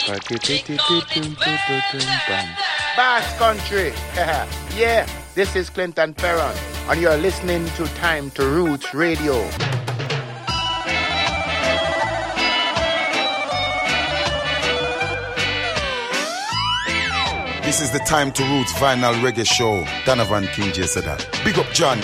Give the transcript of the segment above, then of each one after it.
Bass Country. Yeah, this is Clinton Ferron, and you're listening to Time to Roots Radio. This is the Time to Roots Vinyl Reggae Show. Donovan King J. said that. Big up John.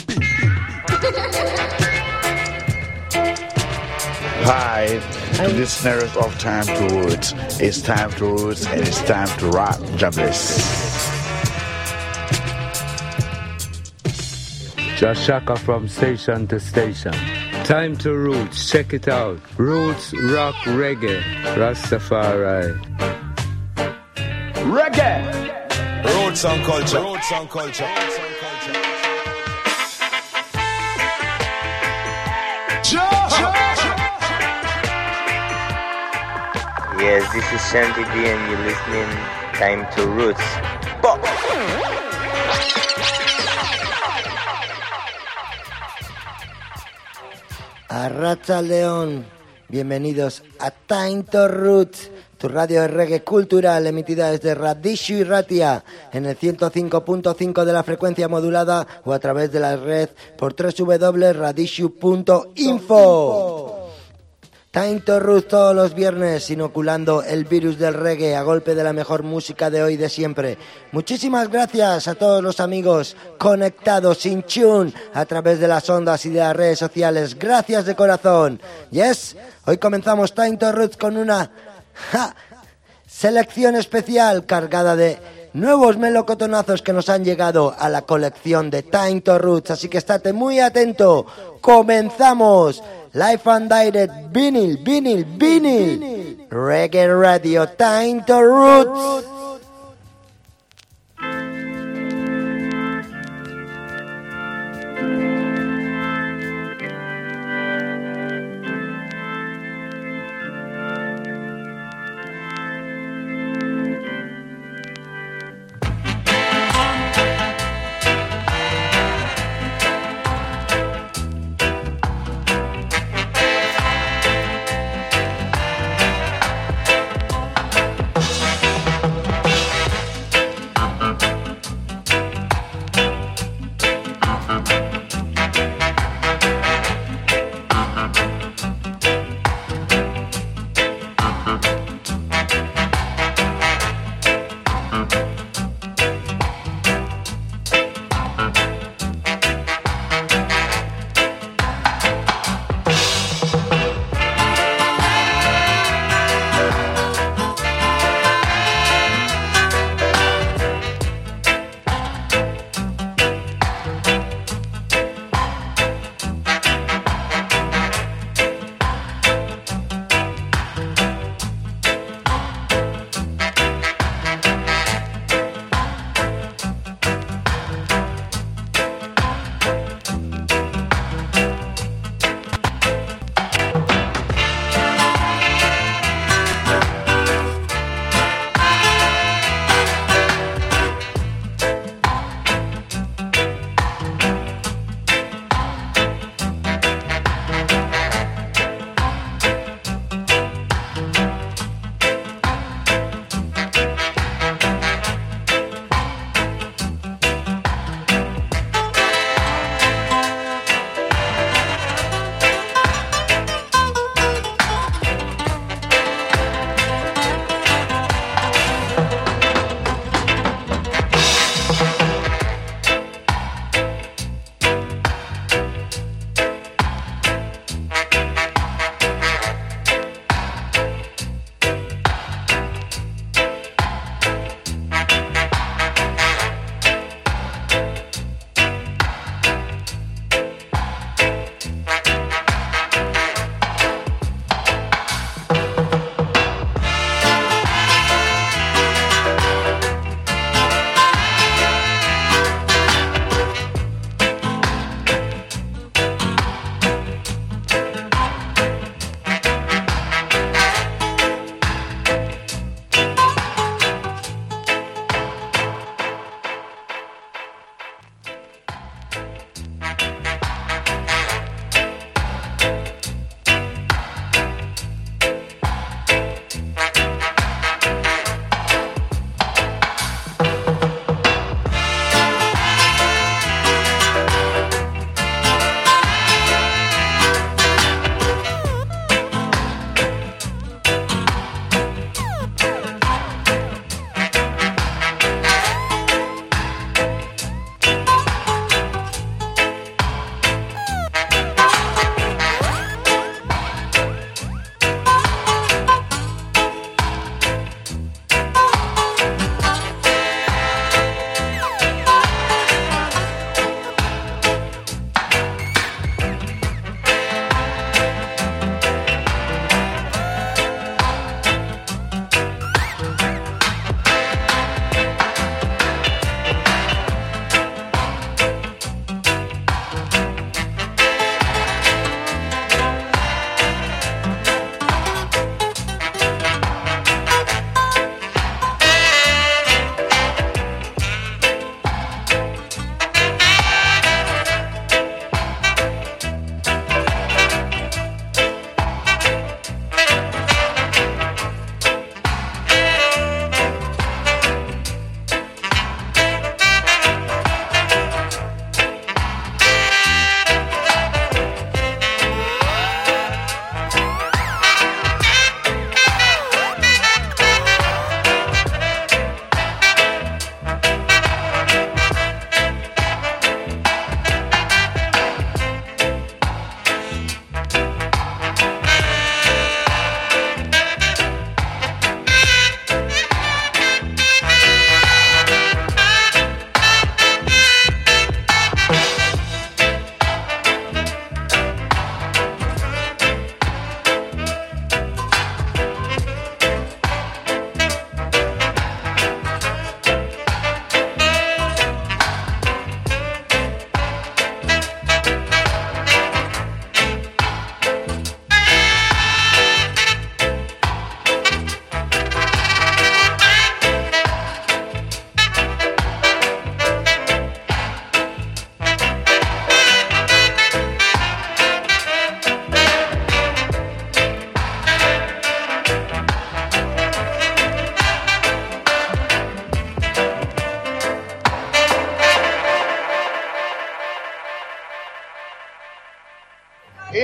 Hi, listeners of Time to Roots. It's Time to Roots and it's time to rock. God bless. Josh Shaka from station to station. Time to Roots, check it out. Roots, rock, reggae, Rastafari. Reggae! Roots and culture. Roots and culture. Yes, this is Shanty D and you're listening Time to Roots. Arracha León, bienvenidos a Time to Roots, tu radio de reggae cultural emitida desde Radishu y Ratia en el 105.5 de la frecuencia modulada o a través de la red por www.radishu.info. Time to Roots todos los viernes, inoculando el virus del reggae a golpe de la mejor música de hoy y de siempre. Muchísimas gracias a todos los amigos conectados in tune a través de las ondas y de las redes sociales. Gracias de corazón. Yes, hoy comenzamos Time to Roots con una selección especial cargada de nuevos melocotonazos que nos han llegado a la colección de Time to Roots. Así que estate muy atento. Comenzamos. Live and Direct, vinyl, Reggae Radio, Time to Roots.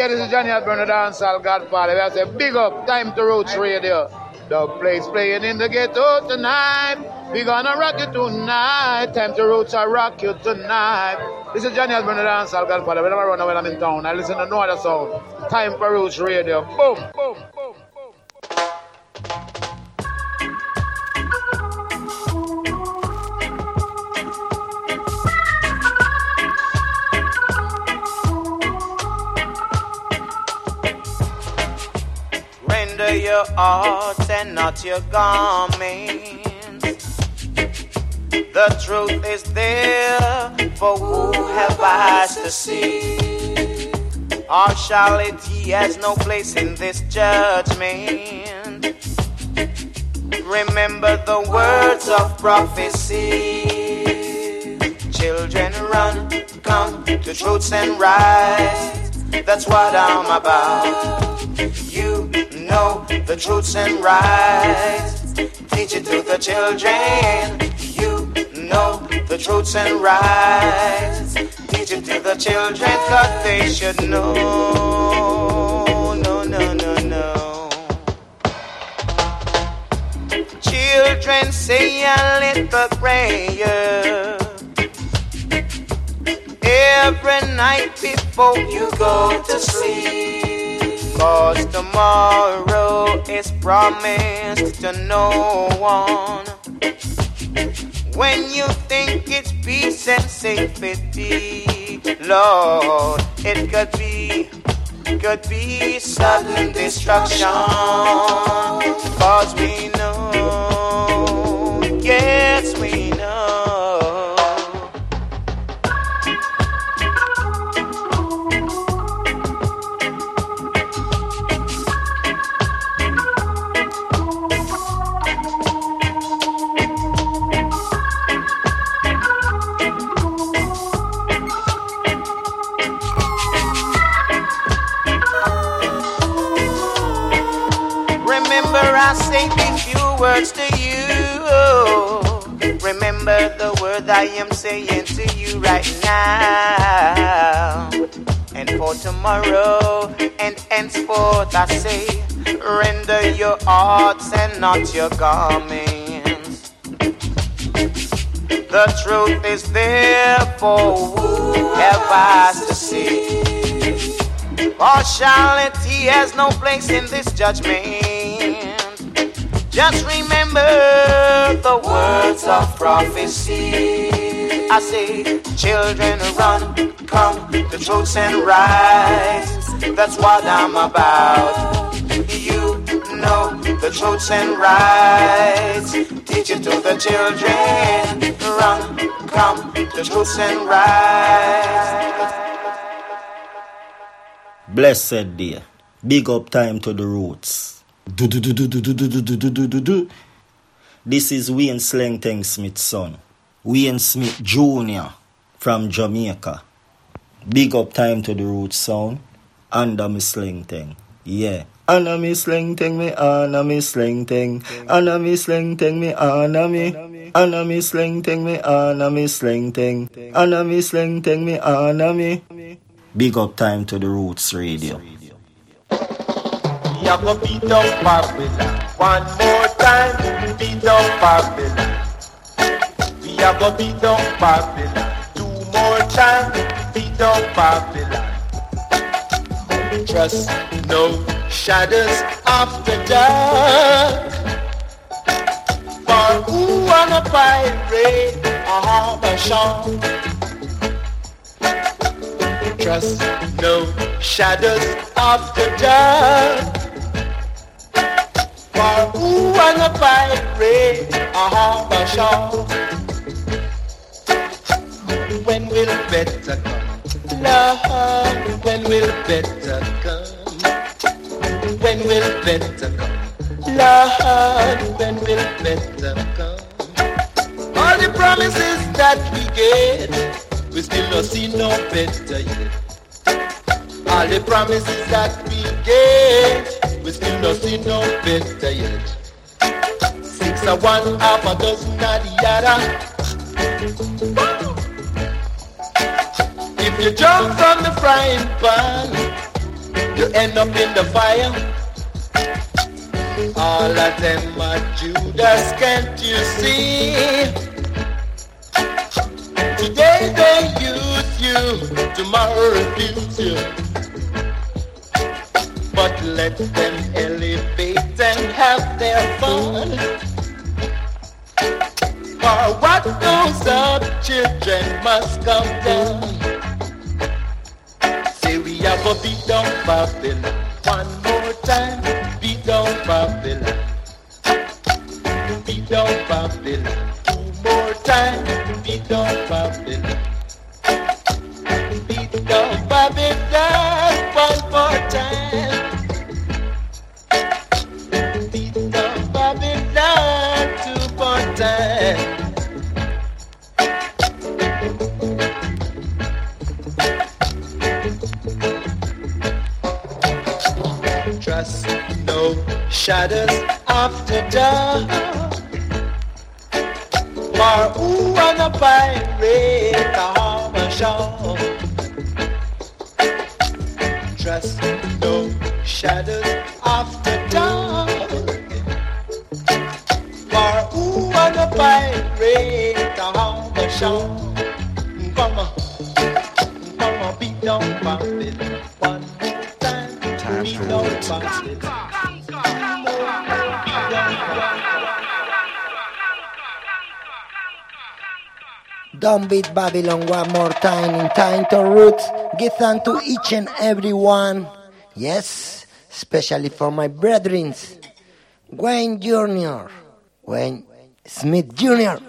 this is Johnny Osborne, the dancehall godfather. We have to say big up, Time to Roots Radio. The place playing in the ghetto tonight. We gonna rock you tonight. Time to Roots, I rock you tonight. This is Johnny Osborne, the dancehall godfather. Whenever I run when I'm in town, I listen to no other sound. Time for Roots Radio. Boom, boom, boom. Render your hearts and not your garments. The truth is there for who have eyes to see. Partiality has no place in this judgment. Remember the words of prophecy. Children run, come to truths and rights. That's what I'm about. You know the truths and rights. Teach it to the children. You know the truths and rights. Teach it to the children, cause they should know. No, no, no, no. Children, say a little prayer every night before you go to sleep. Cause tomorrow is promised to no one. When you think it's peace and safety, Lord, it could be sudden destruction. Cause we know, yes we know. I say these few words to you. Remember the word I am saying to you right now. And for tomorrow and henceforth I say, render your hearts and not your garments. The truth is there for who have eyes to see. Partiality has no place in this judgment. Just remember the words of prophecy. I say, children run, come to truths and rights. That's what I'm about. You know the truths and rights. Teach it to the children. Run, come to truths and rights. Blessed day. Big up Time to the Roots. This is Wayne Slengteng Smith's son, Wayne Smith Jr. from Jamaica. Big up Time to the Roots sound, under me Slengteng. Yeah. Anna me Slengteng me, Anna me Slengteng. Anna me Slengteng me, Anna me. Anna me Slengteng me, Anna me Slengteng. Anna me Slengteng me, Anna me. Big up Time to the Roots Radio. We are gonna beat up Babylon. One more time, beat up Babylon. We are gonna beat up Babylon. Two more times, beat up Babylon. Trust no shadows after dark. For who wanna pirate a harbor shore? Trust no shadows after dark. For who wanna pirate a harbor shore? When will better come? Lord, when will better come? When will better come? Lord, when will better come? All the promises that we get, we still not see no better yet. All the promises that we get, we still not see no better yet. 6 of one, half a dozen of the other. If you jump from the frying pan, you end up in the fire. All of them are Judas, can't you see? Today they use you, tomorrow refuse you. But let them elevate and have their fun. For what goes up, children must come down. Say we have a beat down Babylon. One more time, beat down Babylon. Beat down Babylon. Two more time, beat down Babylon. Beat down Babylon. One more time. Beat down Babylon. Two more time. Trust no shadows after dark. For who wanna pirate the harbor shore? Trust no shadows after dark. For who wanna pirate the harbor shore? Come on, beat down Babylon. One more time, beat down Babylon. Don't beat Babylon one more time in Time to Roots. Give thanks to each and every one. Yes, especially for my brethren. Wayne Jr. Wayne Smith Jr.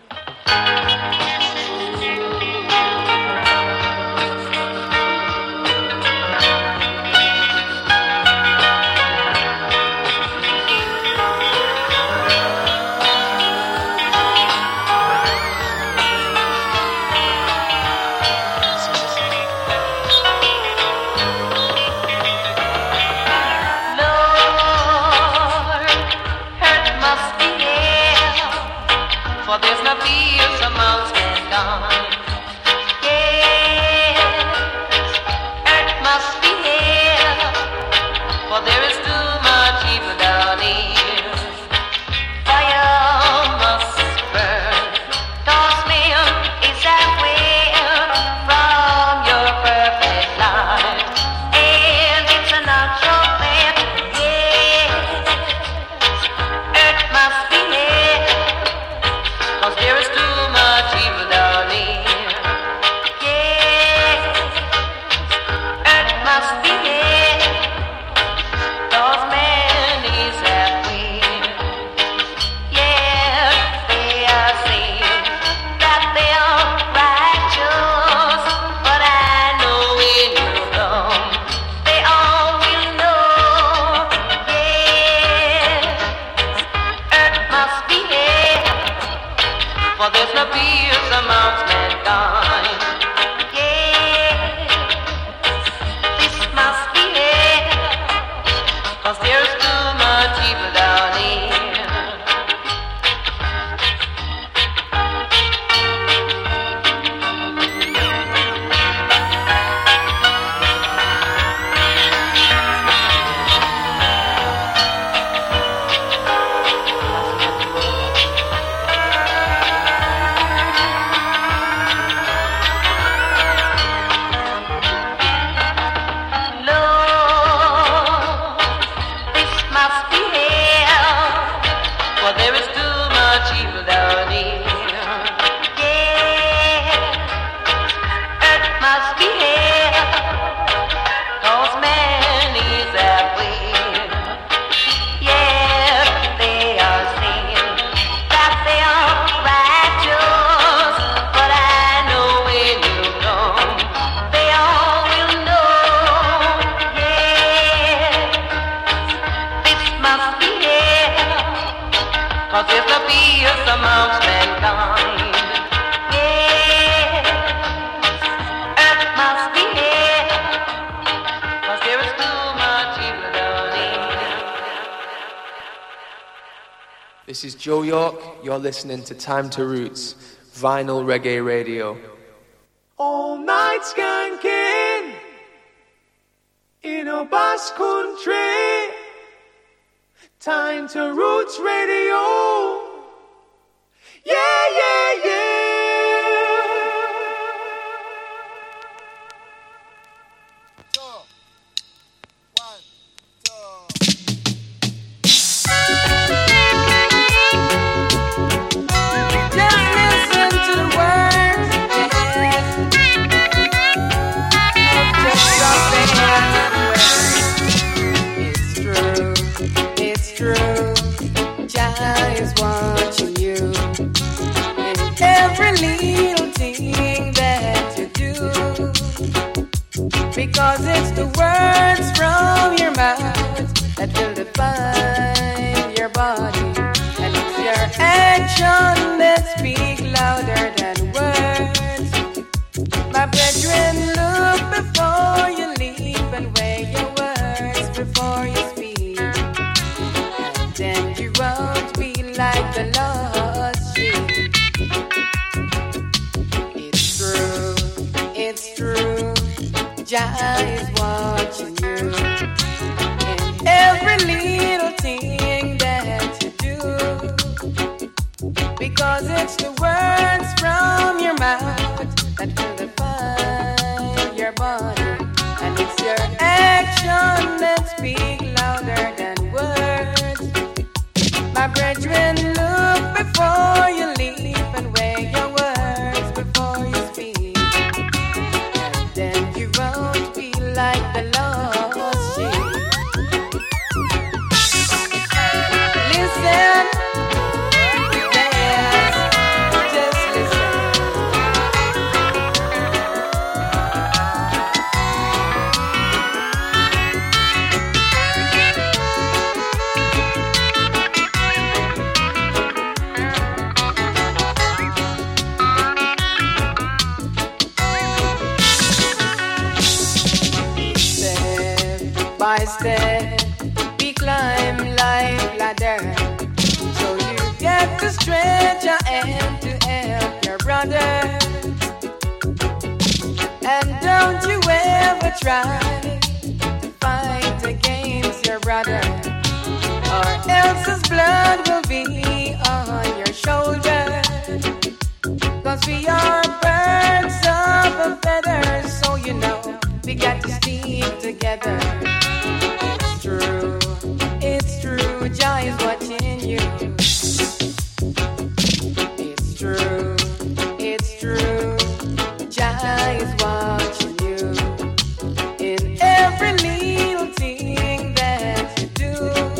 This is Joe York. You're listening to Time to Roots, Vinyl Reggae Radio. All night skanking in a Basque country. Time to Roots Radio. Yeah, yeah, yeah. Because it's the words from your mouth that will define your body, and it's your action that speak louder than words. My brethren, look before you leap and weigh your words before you speak, and then you won't be like the lost sheep. It's true, Jah is watching you in every little thing that you do, because it's the words from your mouth that will define your body, and it's your action that speak louder than words. My brethren, look before you leap and weigh your words before you speak, and then you won't be like the lost sheep. Listen, yes, just listen. Step by step, we climb life ladder, so you get to stretch your hand to help your brother. And don't you ever try to fight against your brother, or else his blood will be on your shoulder. 'Cause we are birds of a feather, so you know we got to stick together. It's true, Jah is watching you. It's true, Jah is watching you in every little thing that you do,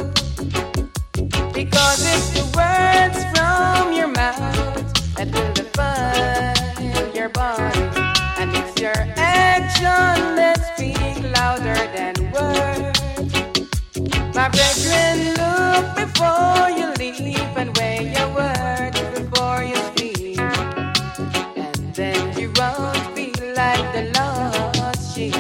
because it's the words from your mouth that will define your body, and it's your action that speak louder than words. My brethren, look before you leap and weigh your words before you speak, and then you won't be like the lost sheep.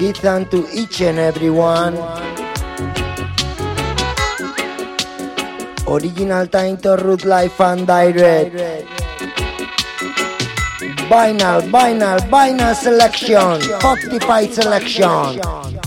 Kids and to each and everyone. Original Time to Root Life and Direct. Vinyl selection. 45 selection.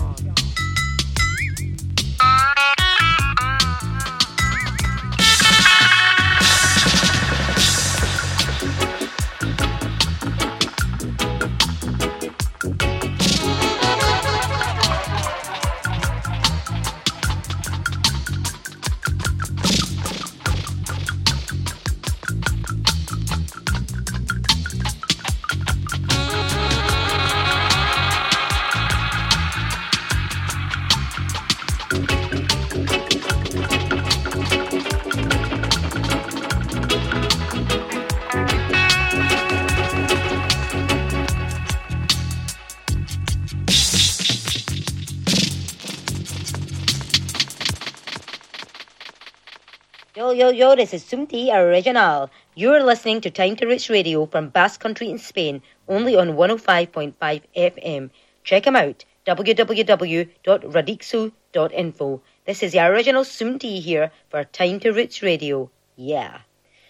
Yo, this is Sumti Original. You're listening to Time to Roots Radio from Basque Country in Spain, only on 105.5 FM. Check them out, www.radixo.info. This is the original Sumti here for Time to Roots Radio. Yeah.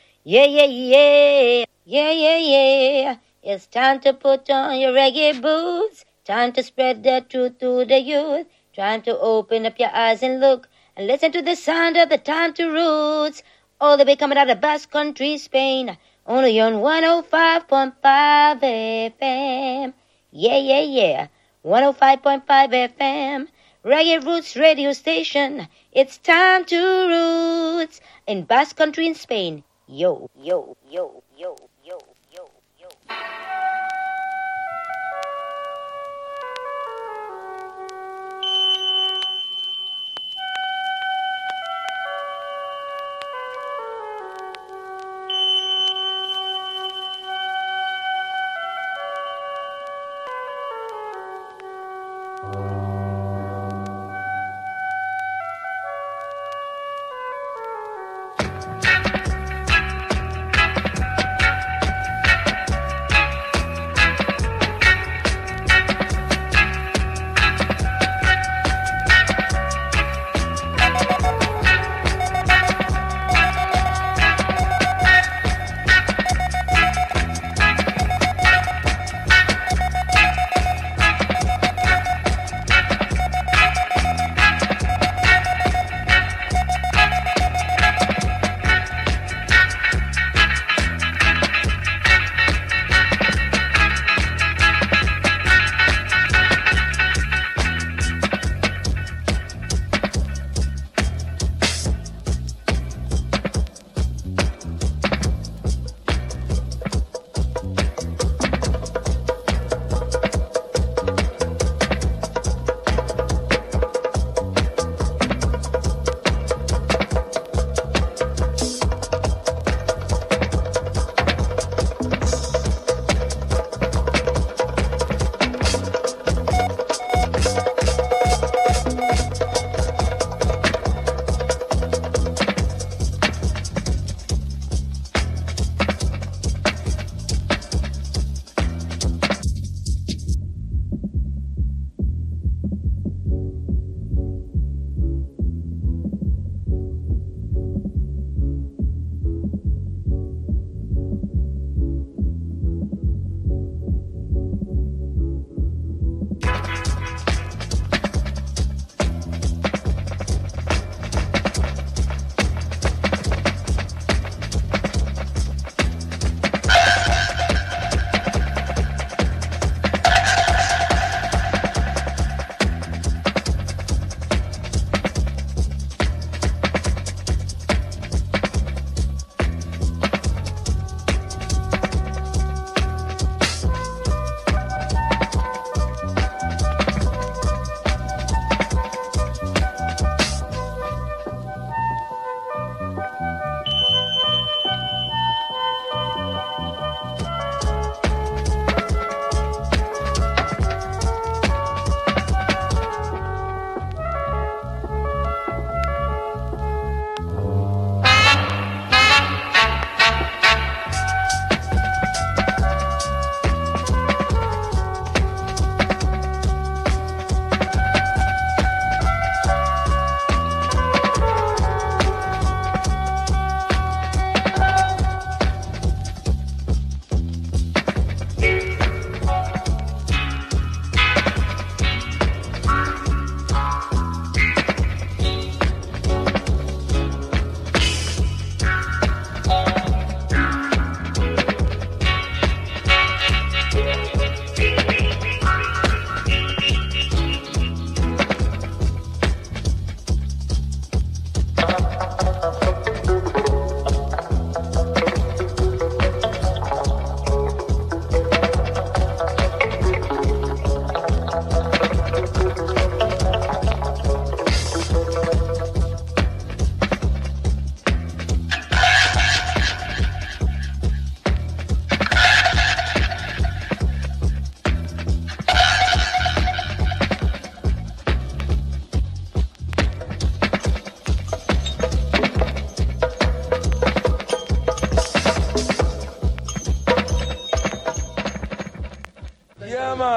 Yeah. It's time to put on your reggae boots. Time to spread the truth to the youth. Time to open up your eyes and look. And listen to the sound of the Time to Roots, all the way coming out of Basque Country, Spain, only on 105.5 FM. Yeah. 105.5 FM, Reggae Roots radio station. It's Time to Roots in Basque Country in Spain. Yo.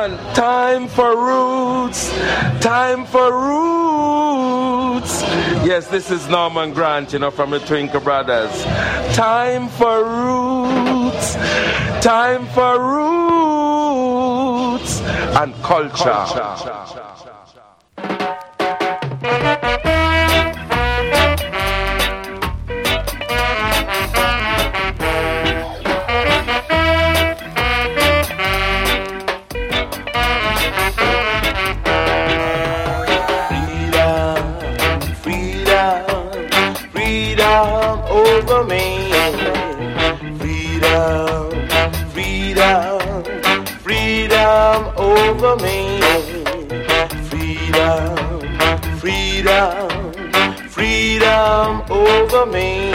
man, time for roots, time for roots. Yes, this is Norman Grant, from the Twinkle Brothers. Time for roots, time for roots and culture. Over me, freedom, freedom, freedom over me, freedom, freedom, freedom over me.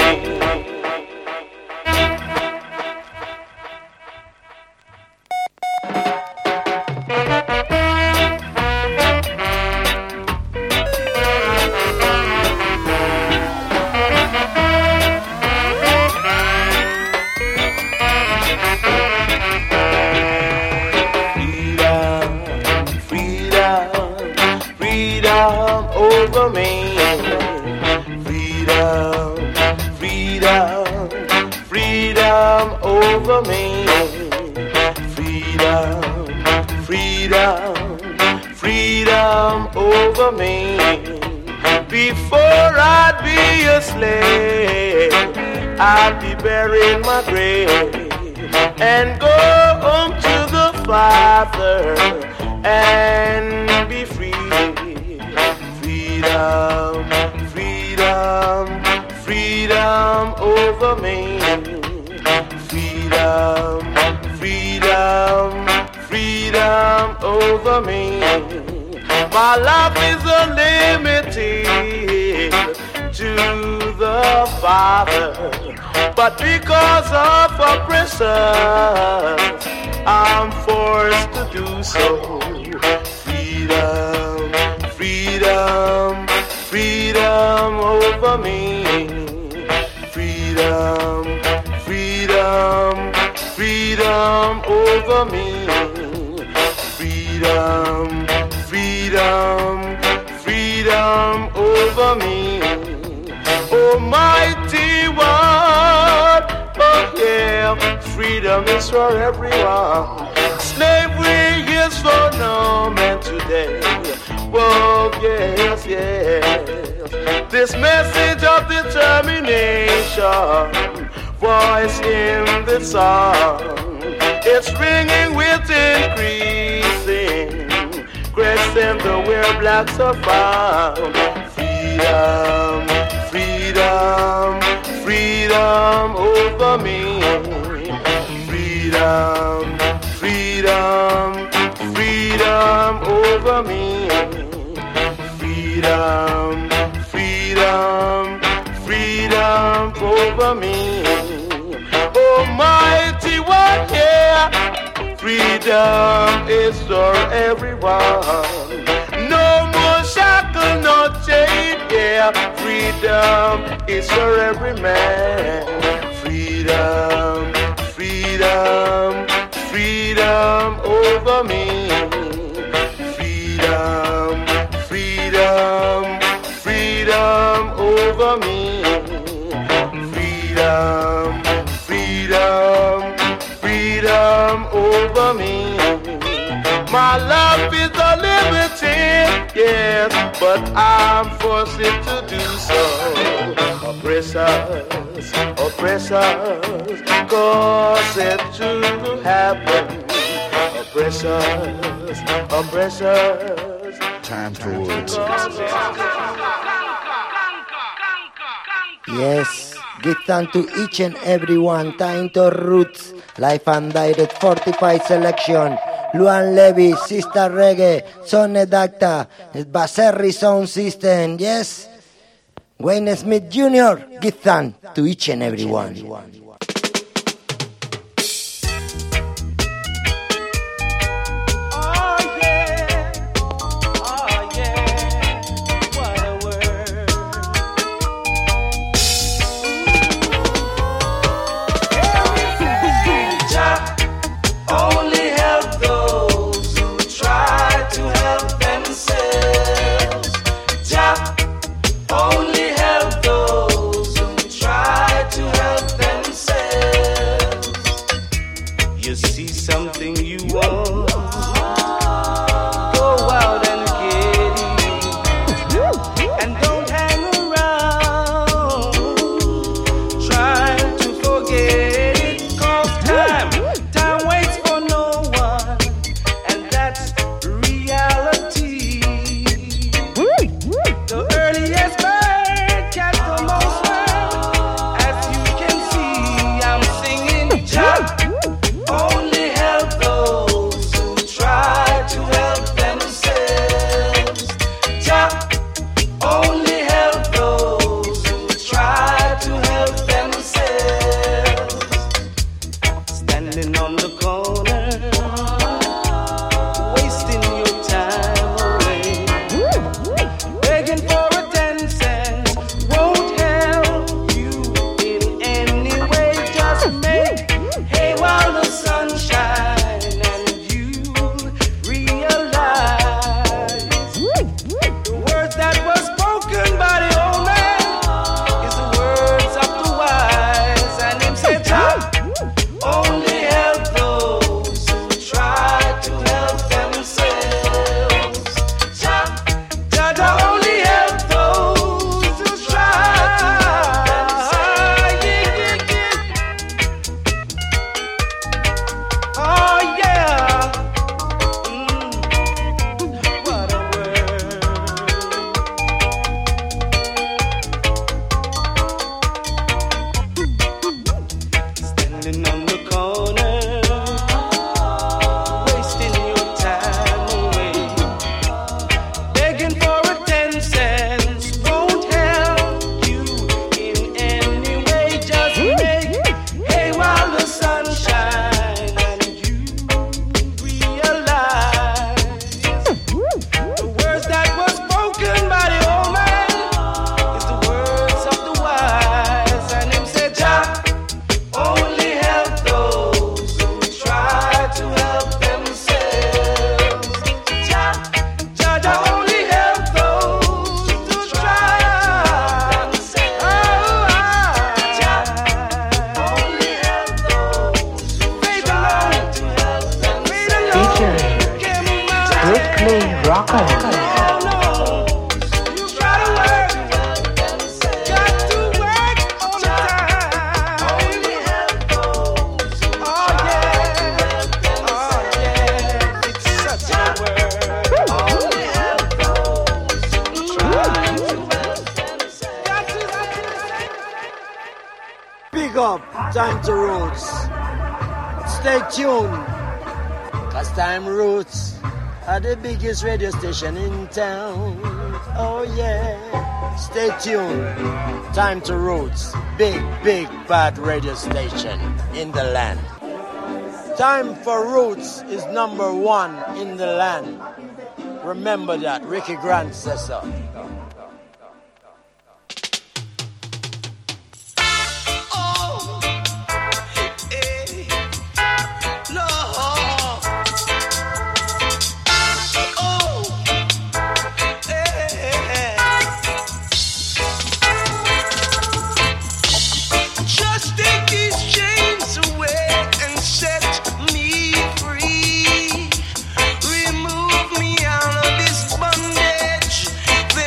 Over me, freedom, freedom, freedom over me, freedom, freedom, freedom over me. Before I'd be a slave, I'd be buried in my grave and go home to the Father and be free. Freedom, freedom, freedom over me. Freedom, freedom, freedom over me. My life is unlimited to the Father, but because of oppression, I'm forced to do so. Freedom, freedom, freedom over me. Freedom, freedom, freedom over me. Freedom, freedom, freedom over me. Almighty one, oh yeah, freedom is for everyone. Slavery is for no man today. Oh, yes, yes. This message of determination, voice in the song, it's ringing with increasing, crescent where blacks are found. Freedom, freedom, freedom over me. Freedom, freedom, freedom over me. Freedom, freedom, freedom over me. Almighty one, yeah, freedom is for everyone. No more shackle, no chain, yeah, freedom is for every man. Freedom, freedom, freedom over me. Freedom, freedom, freedom over me. Freedom, freedom, freedom over me. My life is unlimited, yes, but I'm forced to do so. Oppressors, oppressors, cause it to happen. Oppressors, oppressors. Time towards Yes, give thanks to each and everyone. Time to Roots, live and direct 45 selection. Luan Levy, Sister Reggae, Sonne Dacta, Baserri Sound System. Yes, Wayne Smith Jr. Give thanks to each and everyone. Only help those who standing on the corner, wasting your time away, begging for a 10 cents won't help you in any way. Just make hay while the sun shines, and you realize the words that were spoken by the old man is the words of the wise. And him said, Jah only help those who try to help themselves. Jah only help those who try themselves. Jah only help those who try to help themselves. Featuring Strictly Rocker. Big up, Time to Roots. Stay tuned, cause Time Roots are the biggest radio station in town. Oh yeah, stay tuned. Time to Roots, big bad radio station in the land. Time for Roots is number 1 in the land. Remember that, Ricky Grant says so. Just take these chains away and set me free. Remove me out of this bondage.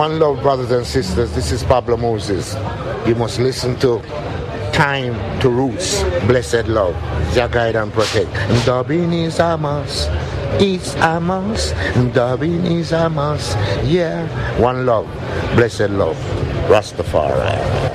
One love, brothers and sisters. This is Pablo Moses. You must listen to Time to Roots, Blessed Love, Jah guide and protect. Dubbing is a must, it's a must. Dubbing is a must, yeah. One love, Blessed Love, Rastafari.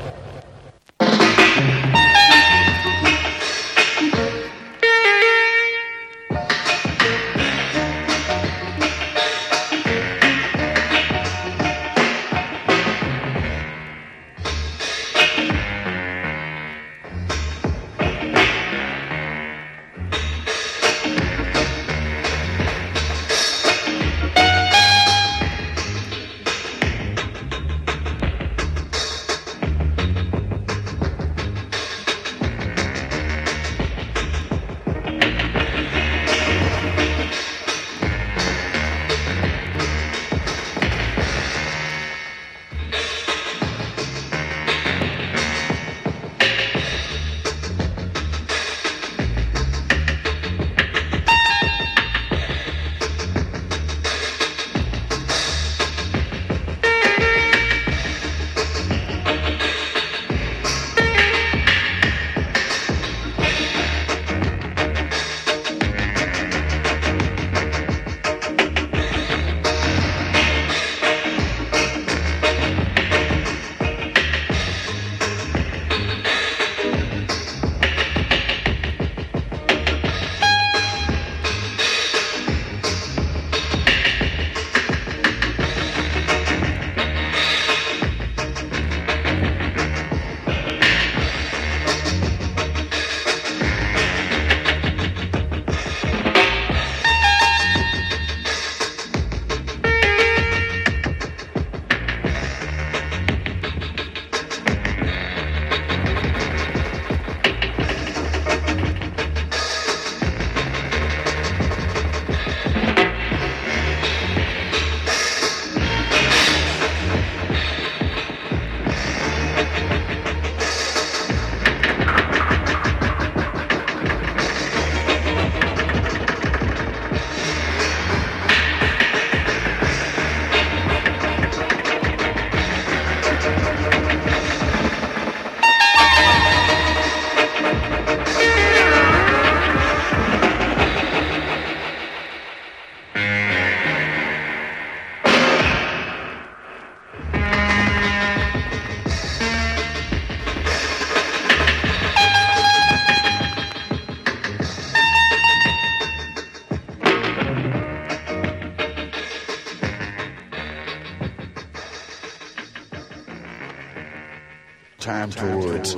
Time towards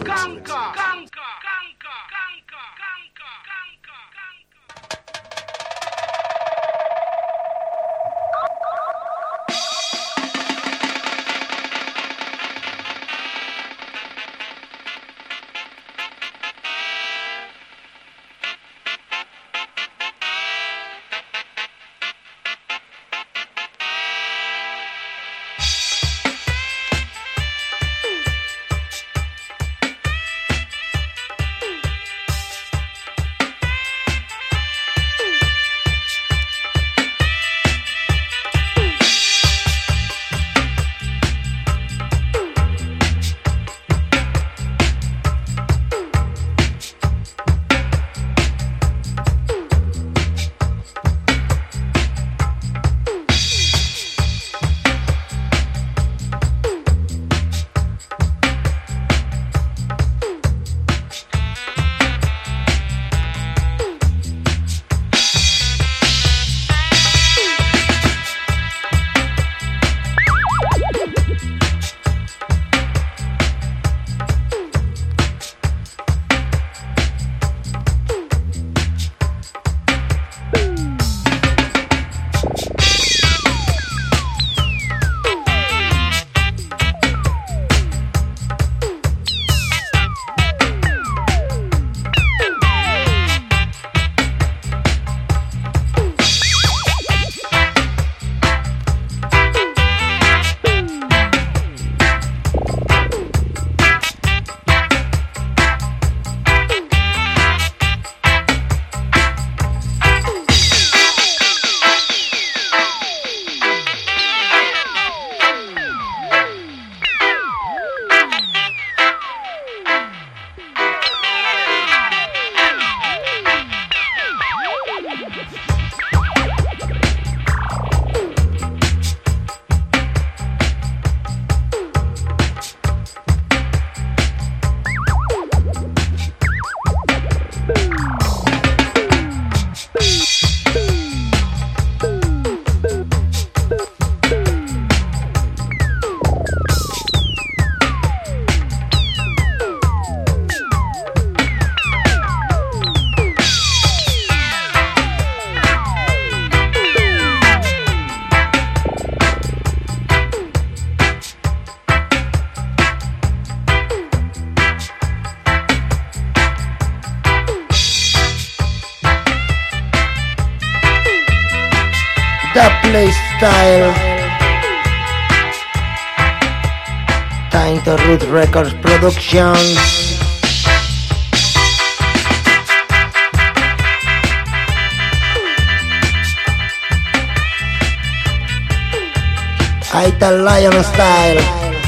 The Play Style. Time to Root Records Productions. Ital Lion Style.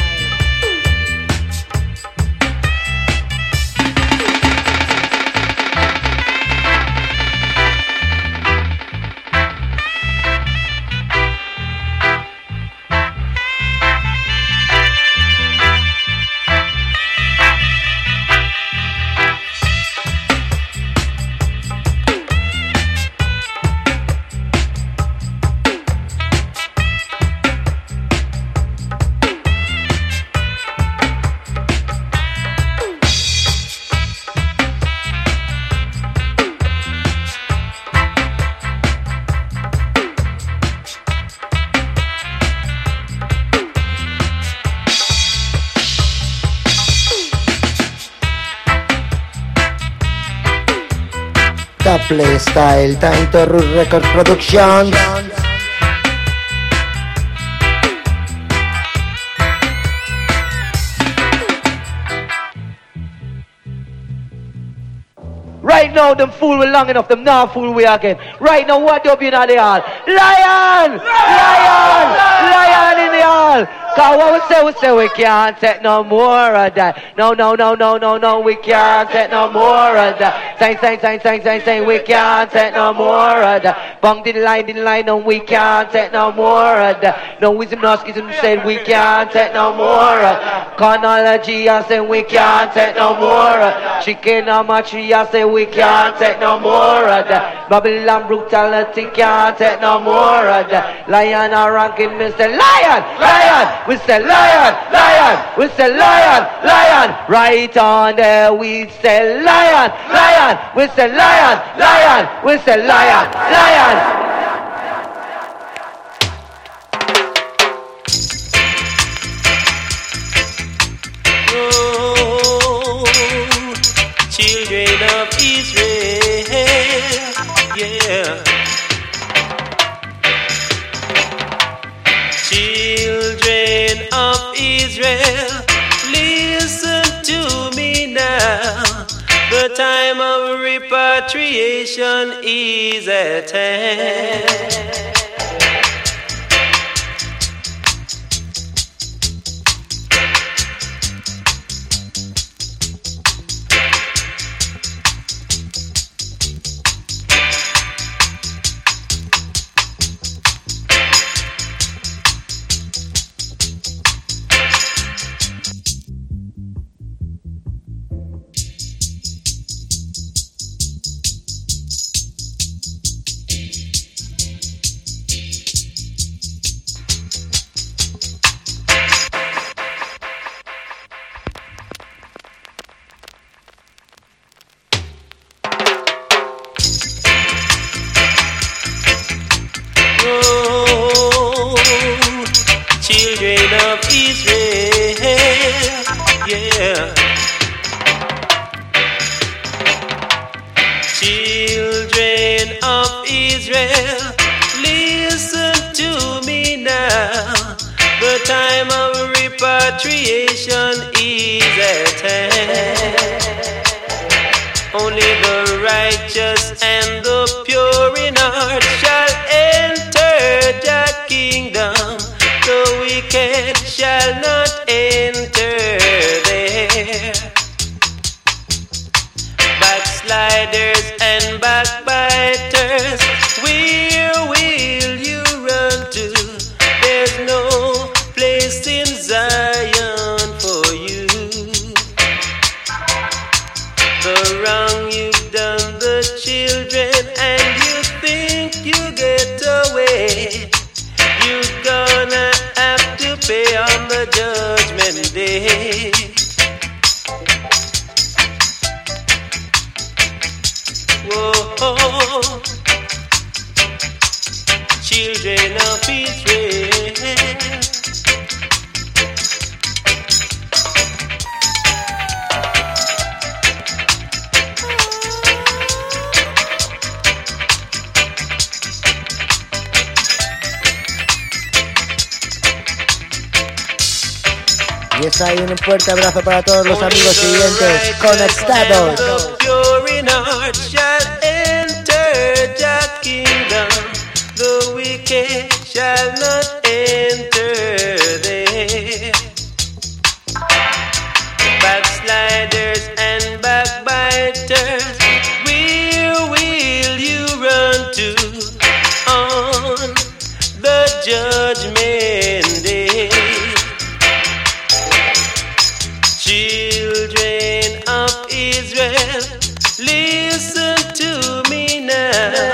The Play Style. Time to Root Records Productions. Right now, them fool we long enough, them not fool we again. Right now, what up in the hall? Lion! Lion! Lion in the hall! Cause what we say we can't take no more of that. No, we can't take no more of that. Say, we can't take no more of that. Bang didn't lie, no, we can't take no more of that. No wisdom, no schism said we can't take no more of that. Chronology, I say we can't take no more of that. Chicken or matri, I say we can't take no more of that. Babylon brutality can't take no more of that. Lion or ranking, Mr. Lion! Lion! We say lion, lion, we say lion, lion. Right on there, we say lion, lion, we say lion, lion, we say lion, lion. Children of Israel, yeah. Children of Israel, listen to me now. The time of repatriation is at hand. Y es ahí un fuerte abrazo para todos los amigos siguientes conectados. Pure in heart shall enter that kingdom. The wicked shall not enter there. Backsliders and backbiters, where will you run to on the judgment day? Children of Israel, listen to me now.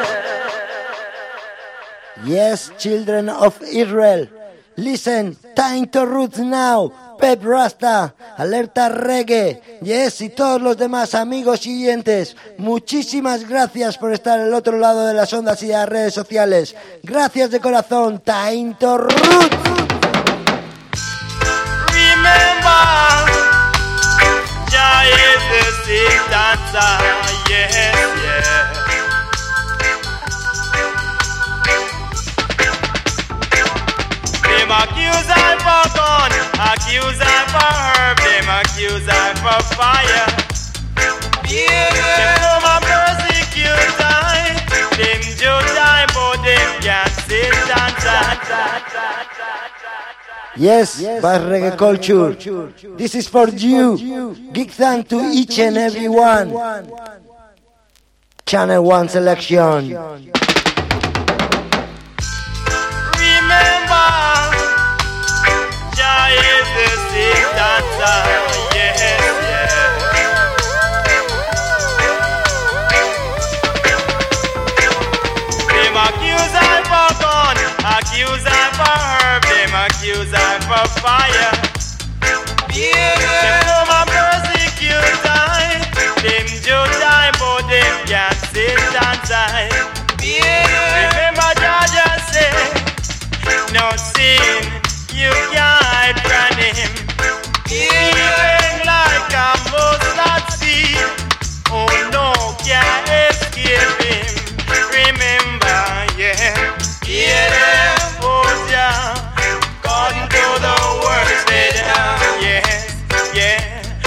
Yes, children of Israel, listen, time to roots now. Pep Rasta, Alerta Reggae, yes, y todos los demás amigos siguientes, muchísimas gracias por estar al otro lado de las ondas y de las redes sociales. Gracias de corazón, time to roots. Remember, Jah is the sixth dancer, yes, yes. Them accuse I for gun, accuse I for herb, them accuse I for fire. Yeah, them come and persecute I, them judge I, but them can't sit and Yes, Bass Reggae Culture, this is for you. Big thank to each and every one. Channel 1 selection. Remember, Jah is the sixth dancer, yes, yes. Them accuse I for gun, accuse I for herb, them accuse I for fire. Yeah, them come and persecute I, them judge I, but them can't sit and die. Yeah, remember Jah just say, no sin, you can't hide from him. Even like a mustard seed, oh no, can't escape him. Remember, yeah, yeah, oh yeah, according to the words they down, yes, yeah,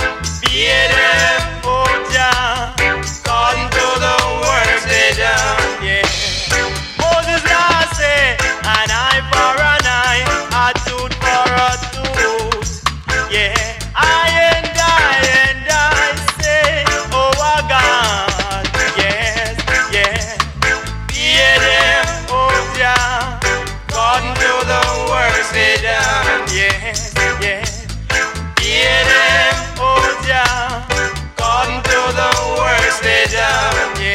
yeah, oh yeah, according to the words they down, yeah. Moses now say, an eye for an eye, a tooth for a tooth. Yeah, I say, oh our God, yes, yeah. Yeah, them, oh yeah, according to the words they done, yes, yeah. Yeah, them, oh yeah, according to the words they done, yeah.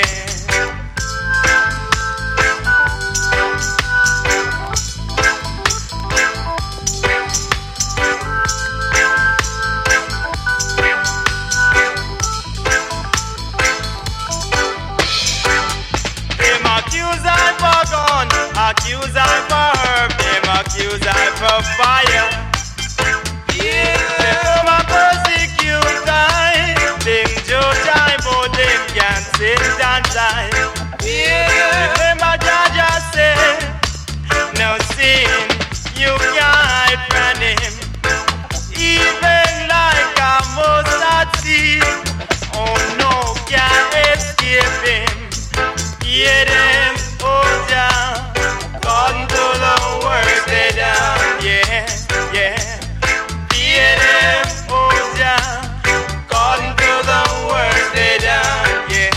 Accuse I for herb, them accuse I for fire. Yeah, they come and persecute I, them judge I, but them can't sit and die. Yeah, remember Jah just say, no sin, you can't hide from him. Even like a mustard seed, oh no, can't escape him. Yeah, them, oh yeah. According to the words they done, yeah, yeah. Yeah, them, oh yeah. According to the words they done, yeah.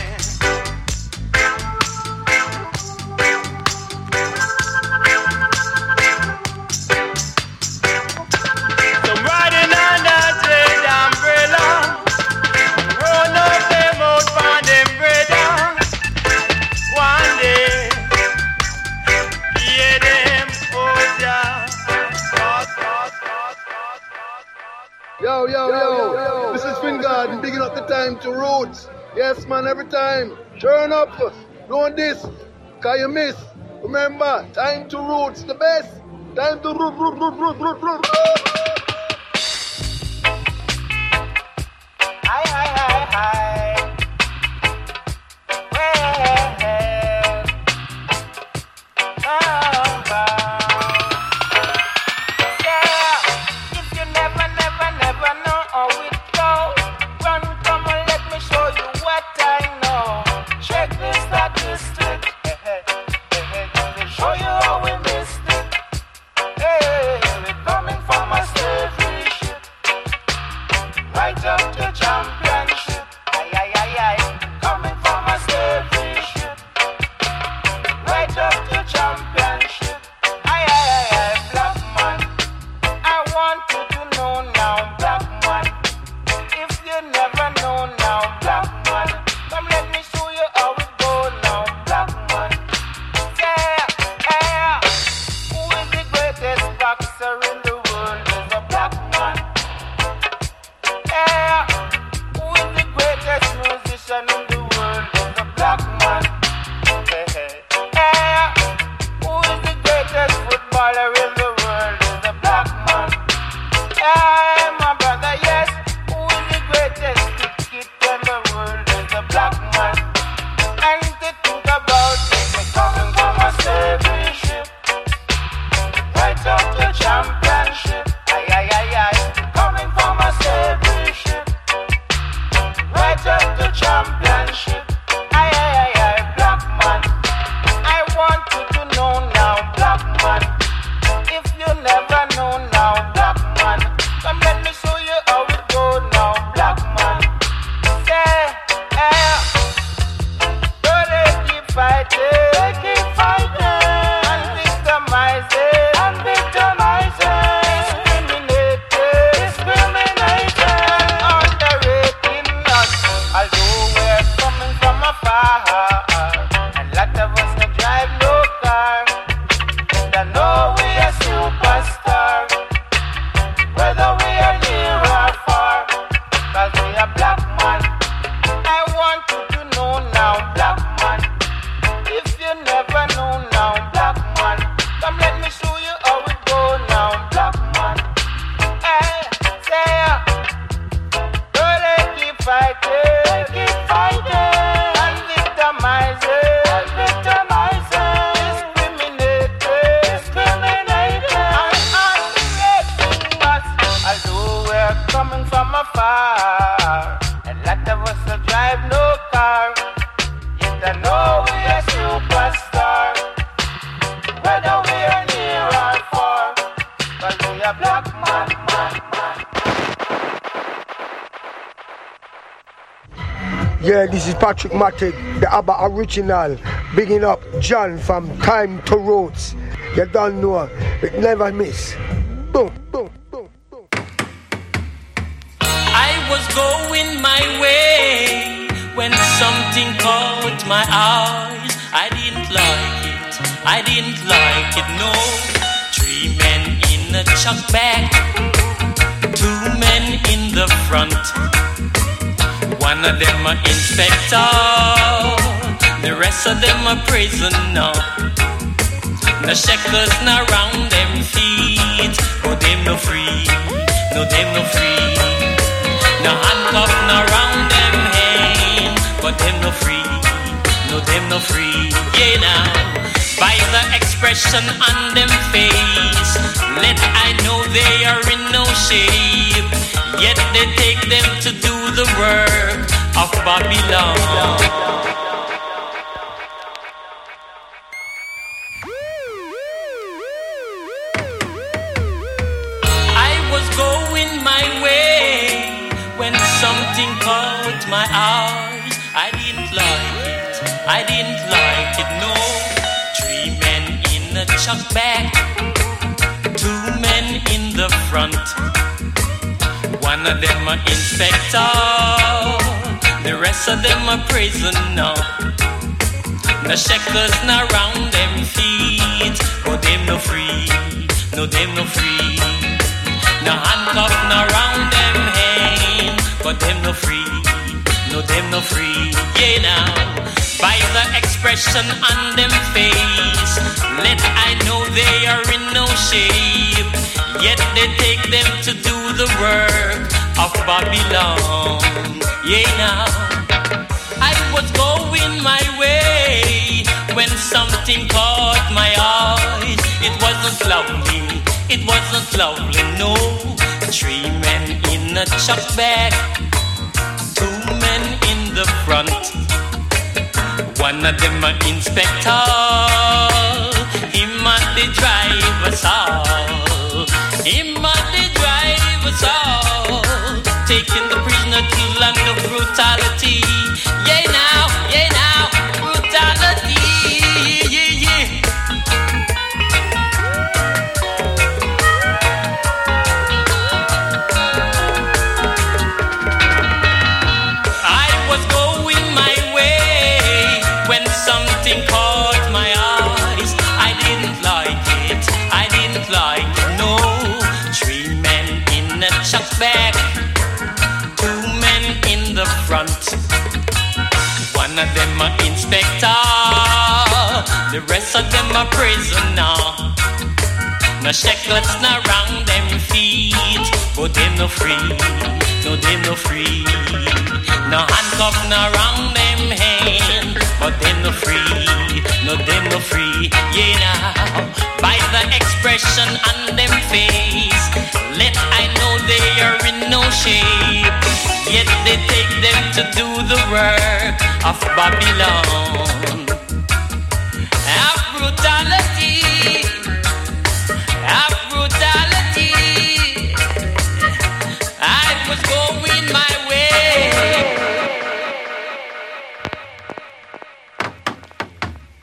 So I'm riding under trade umbrella, roll up them out for them brother. One day. Yo, this is Fingarden, bigging up the time to roots. Yes, man, every time. Turn up, doing this, cause you miss. Remember, time to roots, the best. Time to root. Hi. If you never know fighting, they keep fighting, and victimizing, discriminating, underrating us. Although we're coming from afar, and lot of us no drive no car, they know we are superstar, whether we are near or far, 'cause we are black man. I want you to know now, black man. If you never know now, black man, come let me show you how it go now, black man. Hey, say so they keep fighting, and victimizing, discriminating, and underrating us. Although we're coming from afar, and lot of us will drive no car, yet I know we are superstar, whether we are near or far, 'cause we are black man. Yeah, this is Patrick Matic, the ABBA original. Bigging up John from Time to Roots. You don't know, it never miss. Boom, boom, boom, boom. I was going my way when something caught my eyes. I didn't like it, no. 3 men in a chuck bag, 2 men in the front. One of them a inspector, the rest of them a prisoner. No shackles no round them feet, oh them no free, no them no free. No handcuff no round them hand, but them no free, no them no free. Yeah now, by the expression on them face, let I know they are in no shape. Yet they take them to do the work of Babylon. I was going my way when something caught my eyes. I didn't like it, no. 3 men in a chuck bag, 2 men in the front. One of them a inspector, the rest of them a prisoner. No shackles no round them feet, oh them no free, no them no free. No handcuff no round them hand, but them no free, no them no free. Yeah now, by the expression on them face, let I know they are in no shape. Yet they take them to do the work of Babylon. Yeah now, I was going my way when something caught my eyes. It wasn't lovely, no. 3 men in a chuck bag, 2 men in the front. One of them an inspector, him and the drivers all. Him and the drivers all, taking the prisoner to land of brutality. Yeah now, brutality. Yeah. I was going my way when something caught my eyes. I didn't like it, no. 3 men in a chuck bag, 2 men in the front. One of them a inspector, the rest of them a prisoner. No shackles no round them feet, but them no free, no them no free. No handcuff no round them hand, but them no free, no them no free. Yeah now, by the expression on them face, let I know they are in no shape. Yet they take them to do the work of Babylon. Brutality, brutality. I was going my way.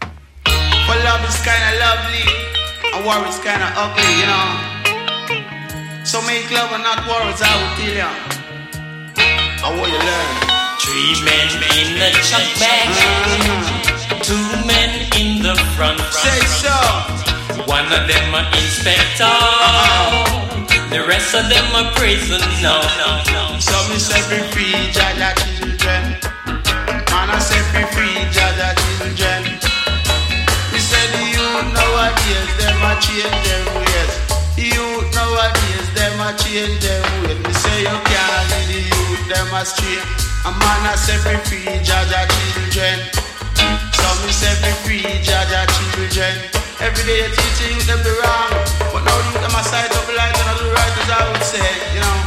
is kinda lovely and war is kinda ugly, you know. So make love and not war, as I will tell you. I want you learn. 3 men in the chuck bag, 2 men in the front. Say so. One of them a inspector, the rest of them a prisoner. So me say free Jaja children. Man I say free Jaja children. Me say the youth nowadays them a change them ways. The youth nowadays them a change them ways. Me say you can't lead the youth them astray. A man I say free Jaja children. So me say free Jaja children. Every day you're teaching you them the wrong, but now you them a side up light and the right, as I would say, you know.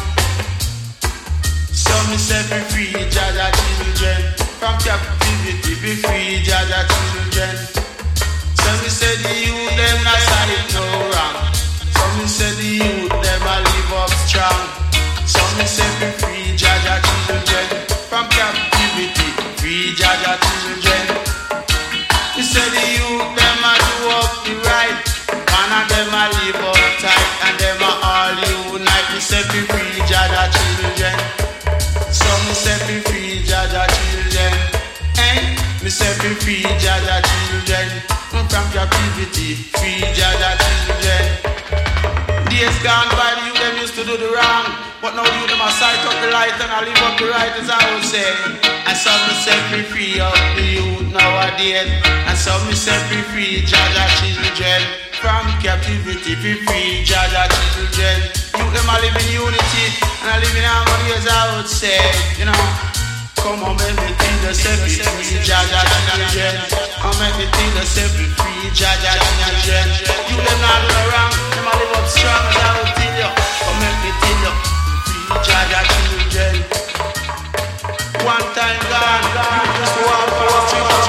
So me say free Jaja children. From captivity be free Jaja children. So me say the youth them not side no wrong. So me say the youth them a live up strong. So me say free Jaja children. From captivity free Jaja children. Me say the youth them a do up the right, man and them a live up tight, and them a all unite. Me say free Jaja children. So me say free Jaja children. Eh? Me say free Jaja children. From captivity, free Jaja children. Days gone by, the youth them used to do the wrong, but now you them a sight up the light and I live up the right, as I would say. And so me say free up the youth nowadays. And so me say free Jaja children. From captivity, free Jaja children. You them a live in unity and I live in harmony, as I would say. You know, come on, make me think the say free Jaja children. Come make me think the say free Jaja children. You them not do wrong, them a live up strong, as I would tell you. Come make me tell you, free Jaja children. One time gone, you just walk for a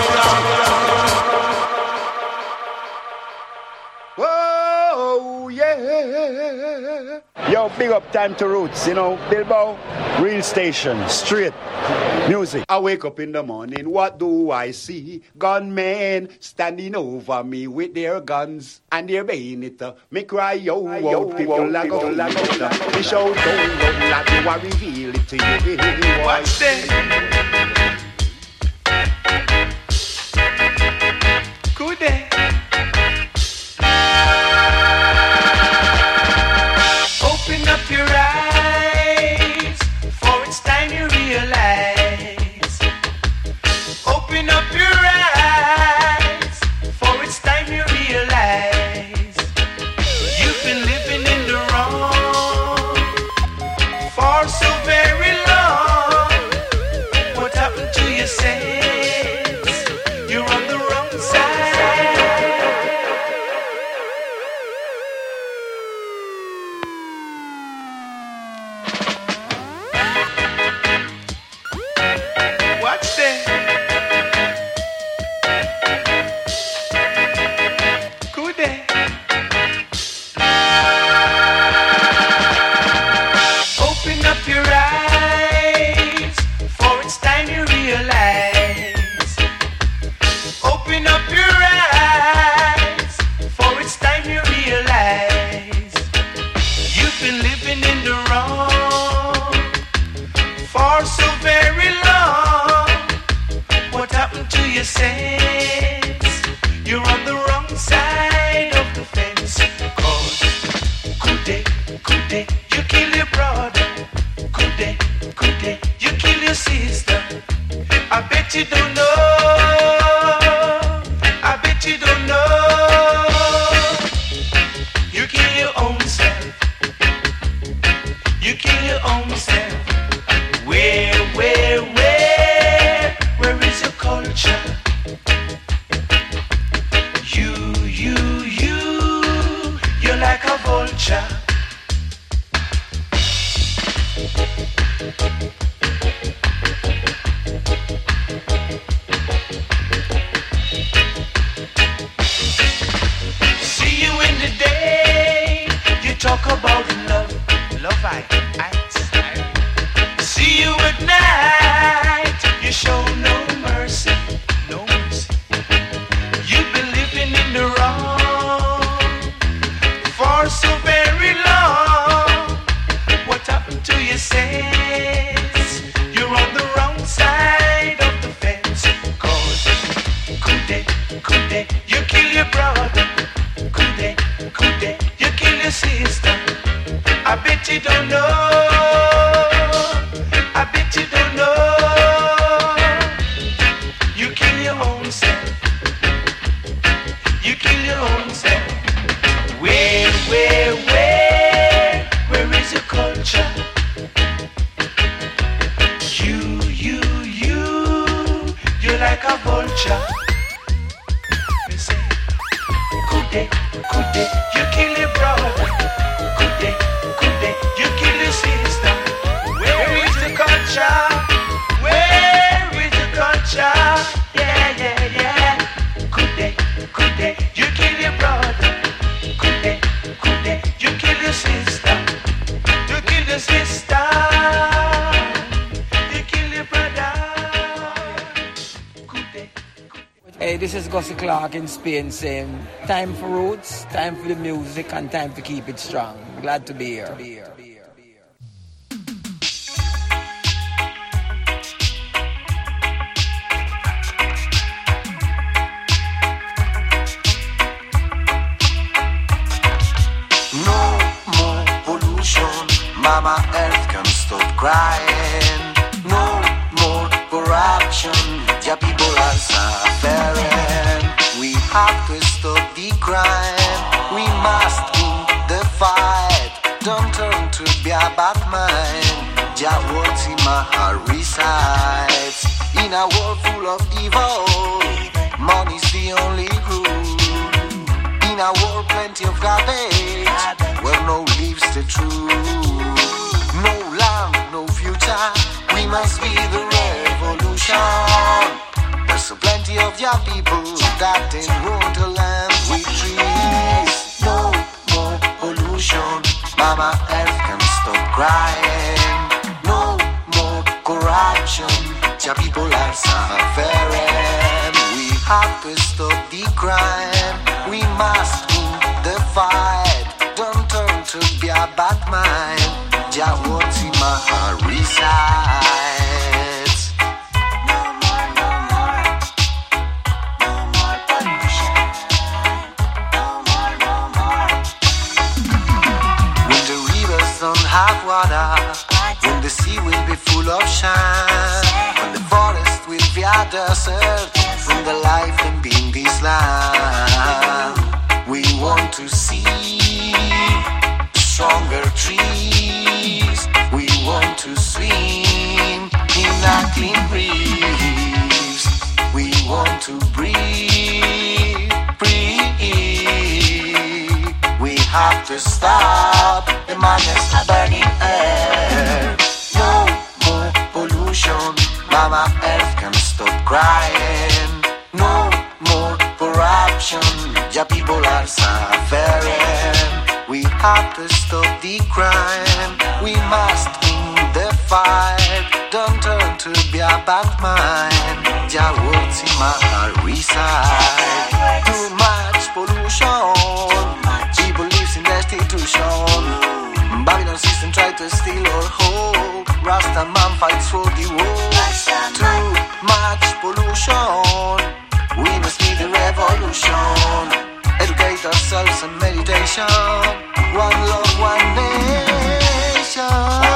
Whoa, yeah. Yo, big up Time to Roots, you know, Bilbao, real station, straight music. I wake up in the morning, what do I see? Gunmen standing over me with their guns and their bayonet. Me cry, yo, people like a me shout, like you I reveal it to you. Watch that. Good day. Open up your eyes, for it's time you realize. Open up your eyes, for it's time you realize. You've been living in the wrong for so very long. What happened to your sense? You're on the wrong side. Watch that. Good day. Open up your eyes, for it's time you realize. Open up your eyes, for it's time you realize. You've been living in the wrong for so very long. What happened to your sense? You're on the wrong side of the fence. Cause good day, you kill your brother. Good day, you kill your sister. I bet you don't know. I bet you don't know. You kill your own self. You kill your own self. Where is your culture? You're like a vulture. sister. I bet you don't know. I bet you don't know. You kill your own self. You kill your own self. Where is your culture? You're like a vulture. You say, could they, you kill your brother. Could they, you kill your sister. Where is the culture? Where is the culture? Yeah. Could they, you kill your brother. Could they, you kill your sister. You kill your sister. You kill your brother. Hey, this is Gussie Clark in Spain saying, time for roots, time for the music, and time to keep it strong. Glad to be here. No more pollution, Mama Earth can stop crying. No more corruption, the people are suffering. We have to stop the crime. We must win the fight. Don't turn to be a bad mind. Jah words in my heart resides. In a world full of evil, money's the only rule. In a world plenty of garbage, where no lives the truth. No land, no future. We must be the revolution. There's so plenty of young people that ain't want to land with trees. No more pollution, Mama Earth can stop crying. No more corruption, your people are suffering. We have to stop the crime. We must win the fight. Don't turn to be a bad mind. Jah words in my heart resides. When the rivers don't have water, when the sea will be full of shine, when the forest will be a desert, from the life and being this land, we want to see stronger trees. We want to swim in a clean breeze. We want to breathe. We have to stop the madness of burning air. No more pollution, Mama Earth can stop crying. No more corruption, your people are suffering. We have to stop the crime. We must win the fight. Don't turn to be a bad mind. Jah words in my heart reside. Too much pollution. People lives in destitution. Babylon system try to steal our hope. Rasta man fights for the world. Too much pollution. We must need a revolution. Educate ourselves and meditation. One love, one nation.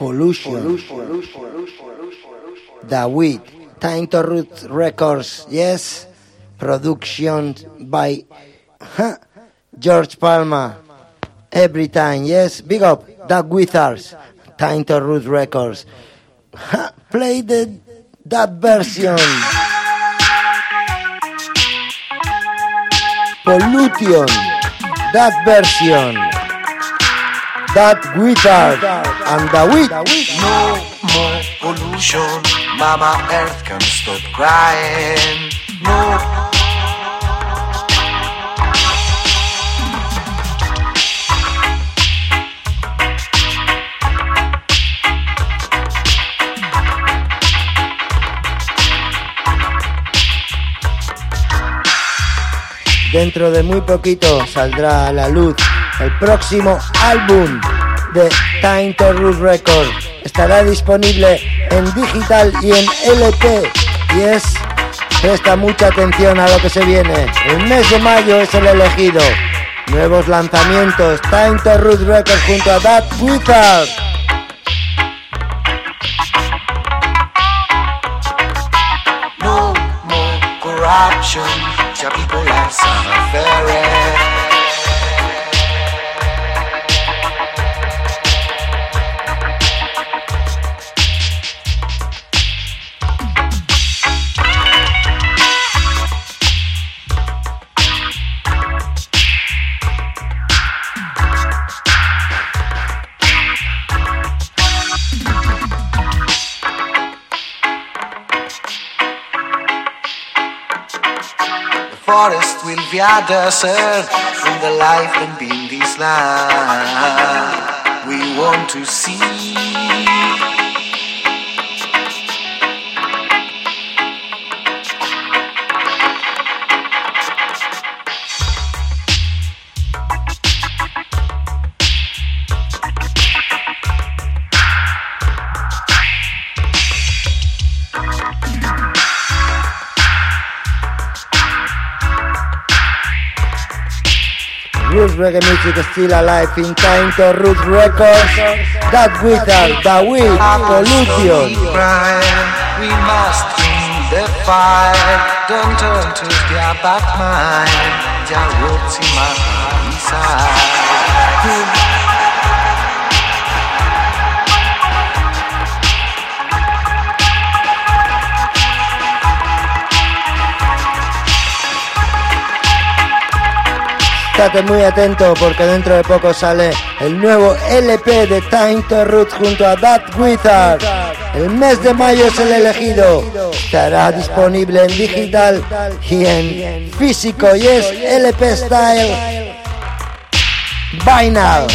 Pollution. David, Time to Roots Records, yes. Production by George Palma. Every time, yes. Big up, The Wizards, Time to Roots Records. Play that version. Pollution, that version. That Wizard and David. No more pollution, Mama Earth can stop crying. No. Dentro de muy poquito saldrá a la luz el próximo álbum de Time to Roots Records. Estará disponible en digital y en LP. Y presta mucha atención a lo que se viene. El mes de mayo es el elegido. Nuevos lanzamientos. Time to Roots Records junto a That Wizard. No more corruption. Your people are suffering. Forest will be a desert from the life and be in this land. We want to see. Roots reggae music is still alive in Time to Roots Records. That Wizard, David, Pollution. We must bring the fire. Don't turn to their back mind. Their roots in my inside. Estate muy atento porque dentro de poco sale el nuevo LP de Time to Roots junto a That Wizard. El mes de mayo es el elegido. Estará disponible en digital y en físico y es LP Style Vinyl.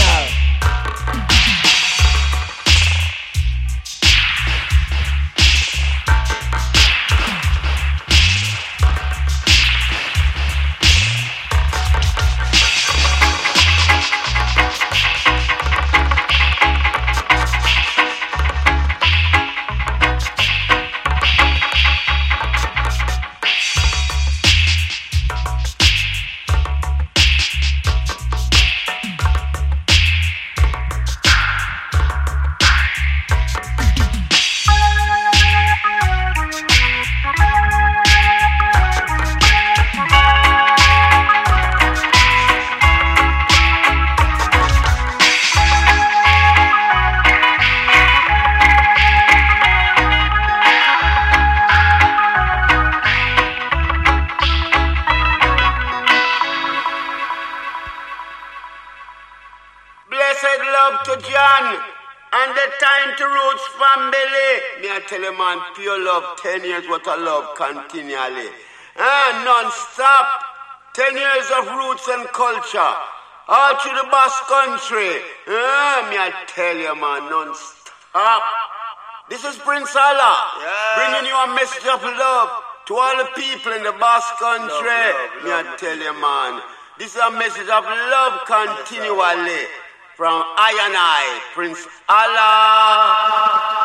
Tell you, man, pure love, 10 years worth of love continually. Non-stop. 10 years of roots and culture. All through the Basque country. Me I tell you, man, non-stop. This is Prince Allah, bringing you a message of love to all the people in the Basque country. Me I tell you, man, this is a message of love continually. From I and I, Prince Allah.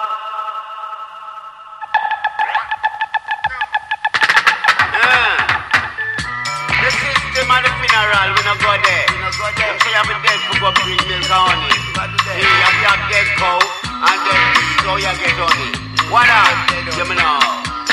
Man, the funeral, we not go there. Them say you have a dead for go bring milk and honey. You have dead cow, What up? Give me now.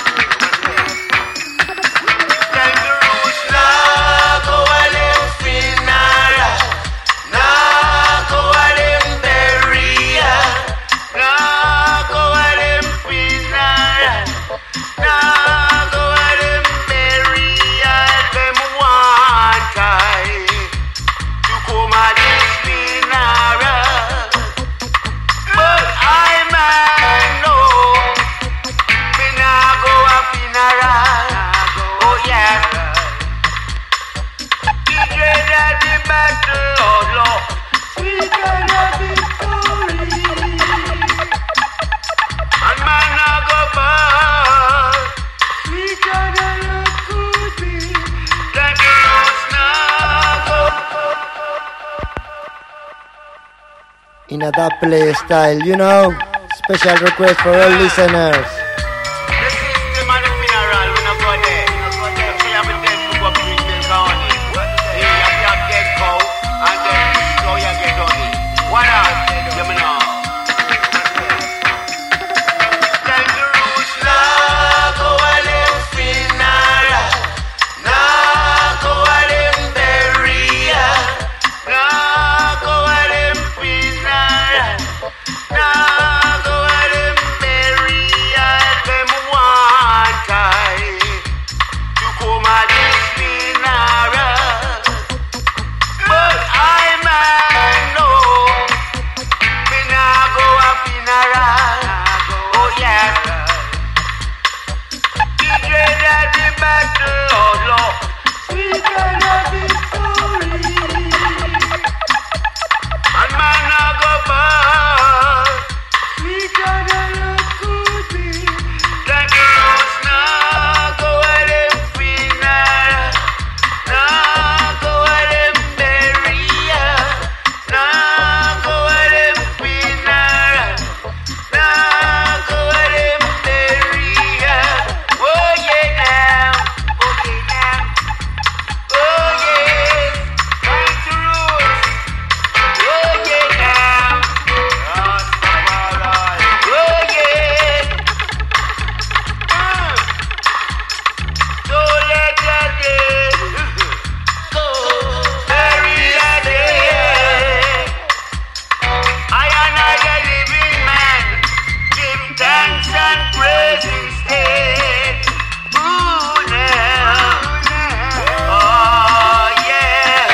Tell the roots now, go a them funeral. Now go a them burial. Now go a them funeral. Now go a them burial. Them one time to come a this funeral. But I man know me nah go a funeral. Oh yeah. The dread of the battle, oh Lord. Sweeter than victory. And man nah go back. Sweeter than it could be. Than the roots nah go. In a dub play style, you know. Special request for all listeners. The system and the funeral, we not go there. You have a dead cook up in the county. You have a dead cow, and then so you get on it. What else? Give me now. Tell the roots now, go a them funeral. Now go a them burial. Now go a them funeral. Now go a them burial. Them one time to come a this funeral. But I man know me nah go a funeral. Oh yeah. The dread of the battle, oh Lord. Sweeter than victory. And man nah go back. Sweeter than it could be. Than the roots nah go a them funeral. Nah go a them burial. Nah go a them funeral. Nah go a them burial. Oh yeah now. Okay now. Oh yeah. Back to roots. Oh yeah now. Oh yeah. So let the day go. Bury the day. I am a living man. Give thanks and praise instead. Ooh now. Oh yeah.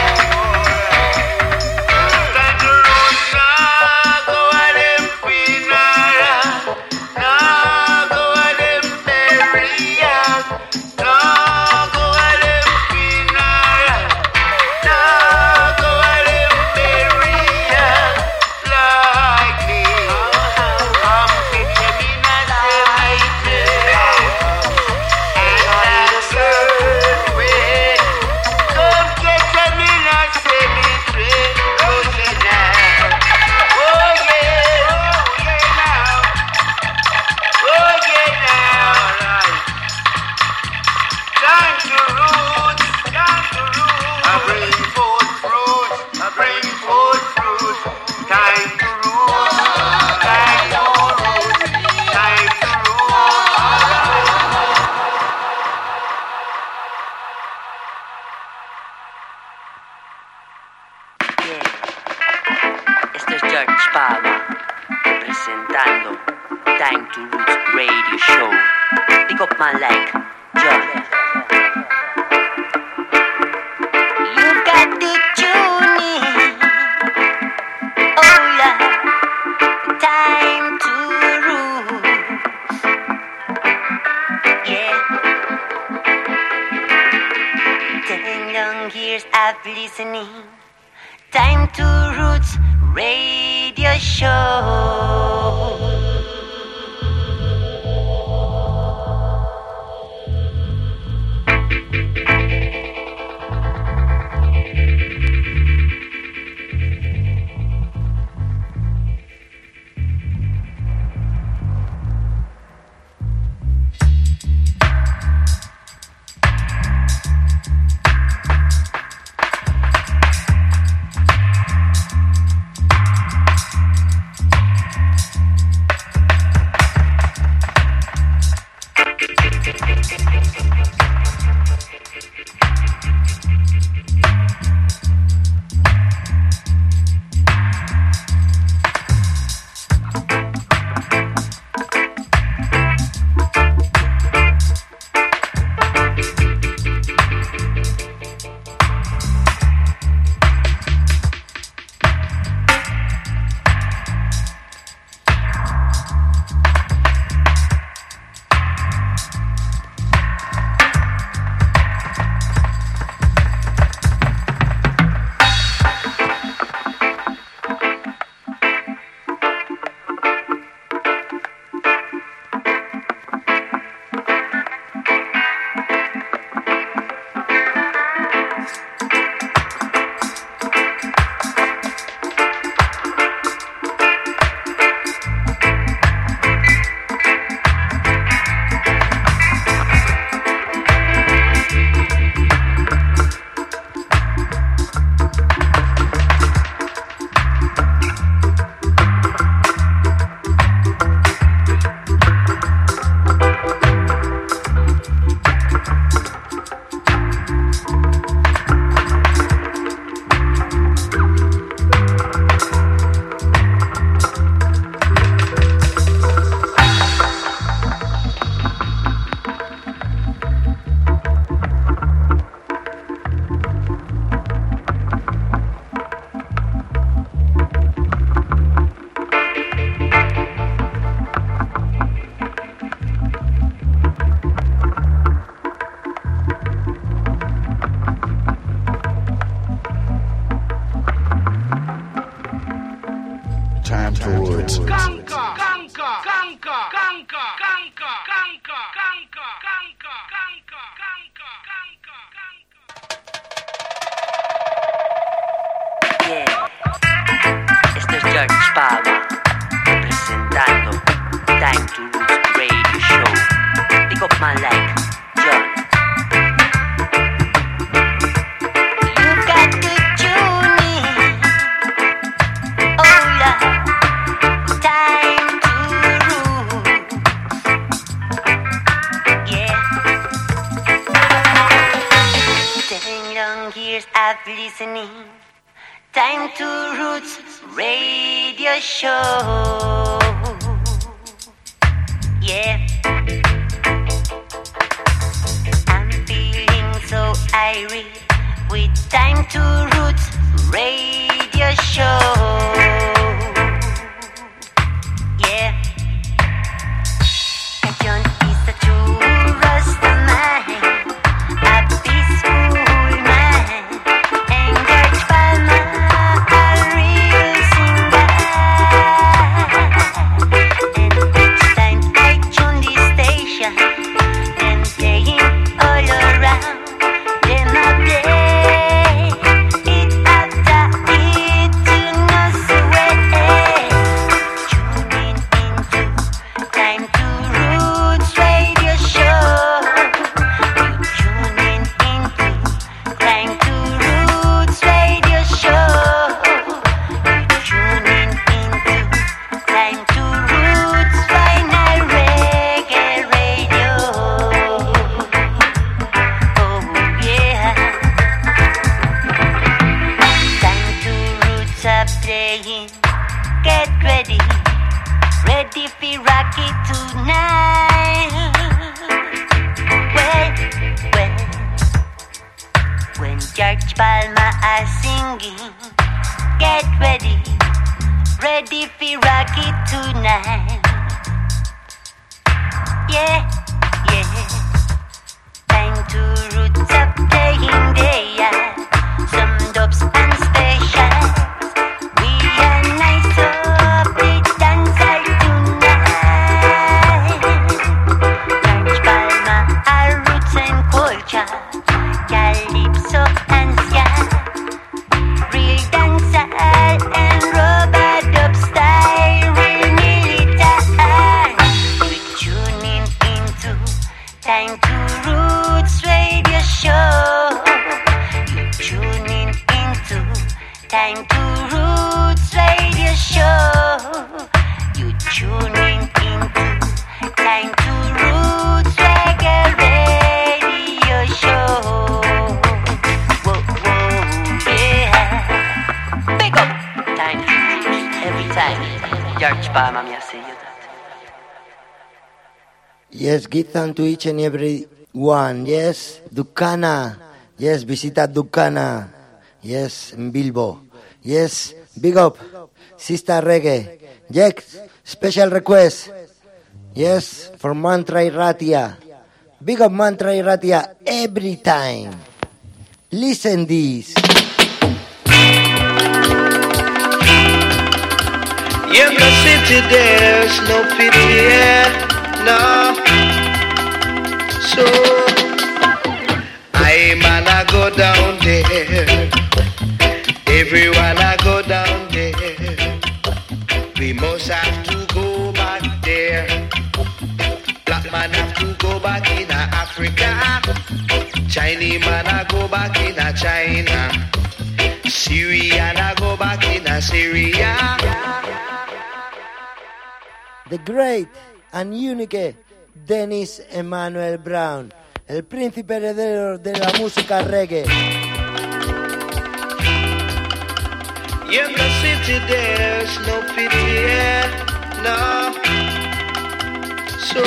Thank the roots now go a them funeral. Now go a them burial. Now go a them funeral. Now go a them burial. Like me, I'm catching in a cemetery. And that's certain way. Come catch 'em in a cemetery. Oh yeah now. Oh yeah. Oh yeah now. Oh yeah now. Time to roots. Time to roots. I bring forth fruits. I bring forth fruits. Time to roots. Time to roots. Time to Esto es George Pava, presentando Time to Roots Radio Show. Pick up my leg, George. You've got to tune in. Oh yeah, time to roots. Yeah. 10 long years of listening. Time to Roots Radio Show. roots. Esto es George Power representando Time to Roots Radio Show. Big up man like John. You got to tune in. Oh yeah, Time to Roots. Yeah. 10 long years of listening. Time to Roots Radio Show. Yeah. I'm feeling so irie with Time to Roots Radio Show. Yeah. And John is a true Rasta man, a peaceful man, and George Palmer, a real singer. And each time I tune this station, them playing all around, them a play it after it to no sweat. Tuning into Time to Roots Radio Show. You tuning into Time to Roots Radio Show. You tuning into Time to Roots Final Reggae Radio. Oh yeah. Time to Roots are playing. Get ready. Ready for rock it tonight. Well, when George Palmer are singing, get ready. Ready for rock it tonight. Yeah, yeah. Time to Roots are playing there. Some dubs and specials. We are nice up the dance all tonight. George Palmer, our roots and culture, calypso and ska, real dancehall and rub-a-dub style, real militant. We're tuning into Time to Roots Radio Show. You're tuning into Time to Roots Radio Show. You're tuning into Time to Roots Reggae Radio Show. Whoa, whoa, yeah. Big up Time to Roots every time. George Palmer, me I say you that. Yes, give thanks to each and every one. Yes, Ducana. Yes, visita Ducana. Yes, in Bilbo. Yes, big up, Sister Reggae. Jack, special request. Yes, for Mantra Ratia. Big up Mantra Ratia every time. Listen this. In the city there's no pity, yeah, no. So I man I go down there. Everyone I go down there. We must have to go back there. Black man have to go back in Africa. Chinese man I go back in China. Syrian I go back in Syria. The great and unique Dennis Emmanuel Brown, el príncipe heredero de la música reggae. In the city there's no pity, yeah, no. So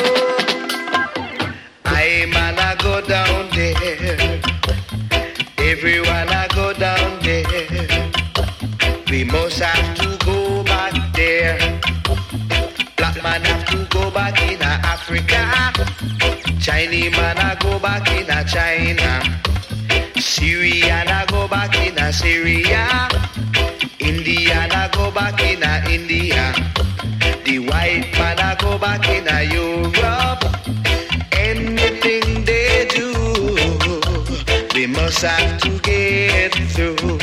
I man I go down there. Everyone I go down there. We must have to go back there. Black man have to go back in Africa. Chinese man I go back in China. Syrian I go back in Syria. Indian I go back in India. back in Europe. Anything they do, we must have to get through.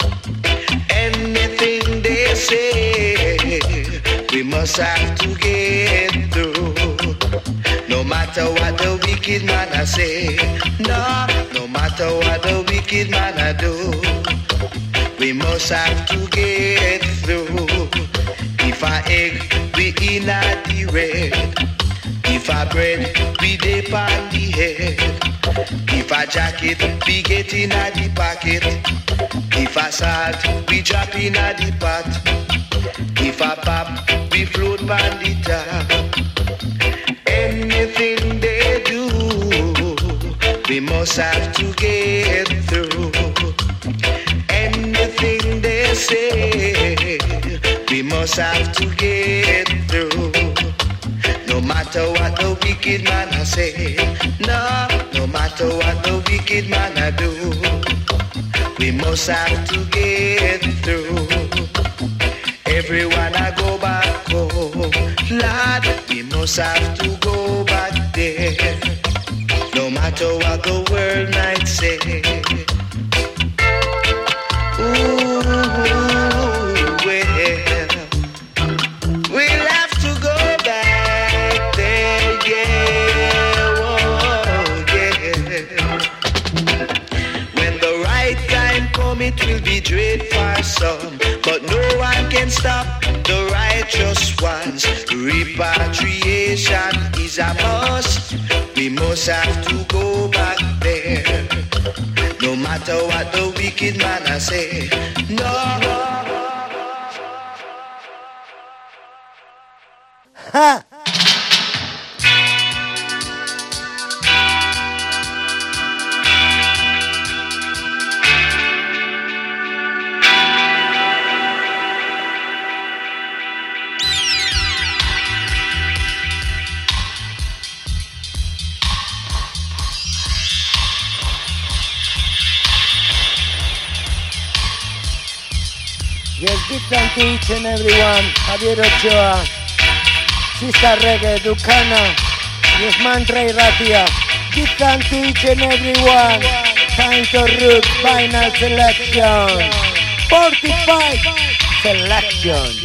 Anything they say, we must have to get through. No matter what the wicked man I say, no matter what the wicked man I do, we must have to get through. If I egg, we in at the red. If I bread, we dip on the head. If I jacket, we get in at the pocket. If I salt, we drop in at the pot. If I pop, we float on the top. Anything they do, we must have to get through. Anything they say, we must have to get through. No matter what the wicked man I say, no matter what the wicked man I do, we must have to get through. Everyone I go back home, Lord, we must have to go back there. No matter what the world might say. Ooh, well, we'll have to go back there, yeah, oh, yeah. When the right time comes, it will be dread for some, but no one can stop the righteous ones. Repatriation is a must. We must have to go back there. No matter what the wicked man I say, no. Ha! Yes, big thank to each and everyone. Javier Ochoa, Sister Reggae, Ducana, yes, Mantra y Ratia. Big thank to each and everyone. Time to root final selection. 45 selection.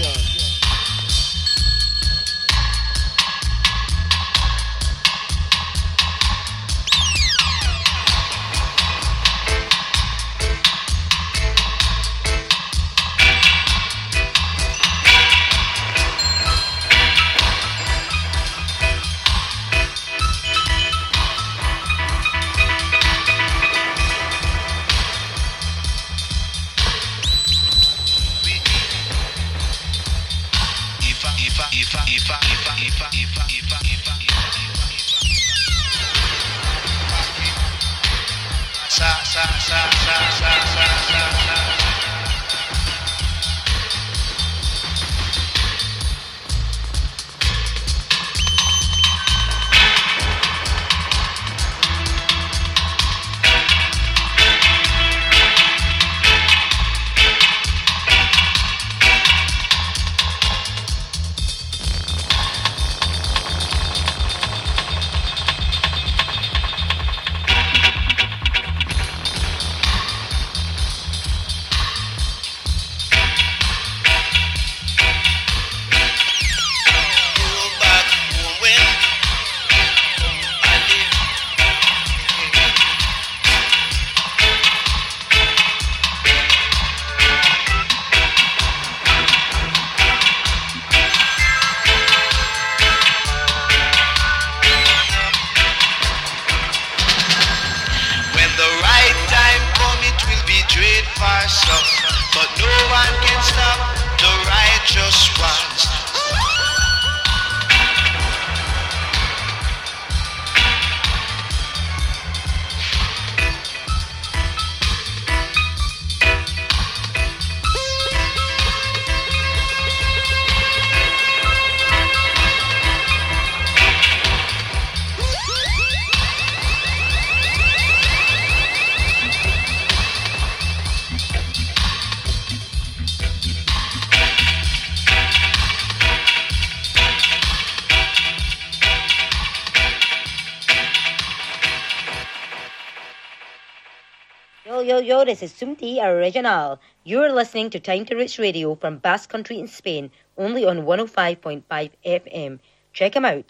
Yo, this is Sumti Original. You're listening to Time to Rich Radio from Basque Country in Spain, only on 105.5 FM. Check them out,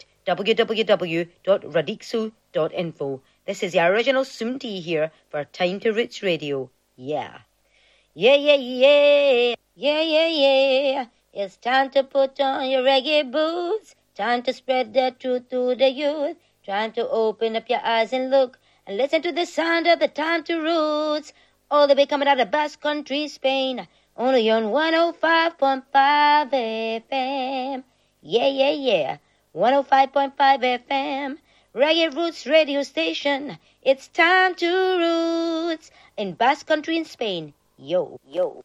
www.radixu.info. This is the original Sumti here for Time to Rich Radio. Yeah. Yeah. It's time to put on your reggae boots. Time to spread the truth to the youth. Time to open up your eyes and look and listen to the sound of the Time to Roots. All the way coming out of Basque Country, Spain. Only on 105.5 FM. Yeah. 105.5 FM. Reggae Roots radio station. It's Time to Roots in Basque Country in Spain. Yo.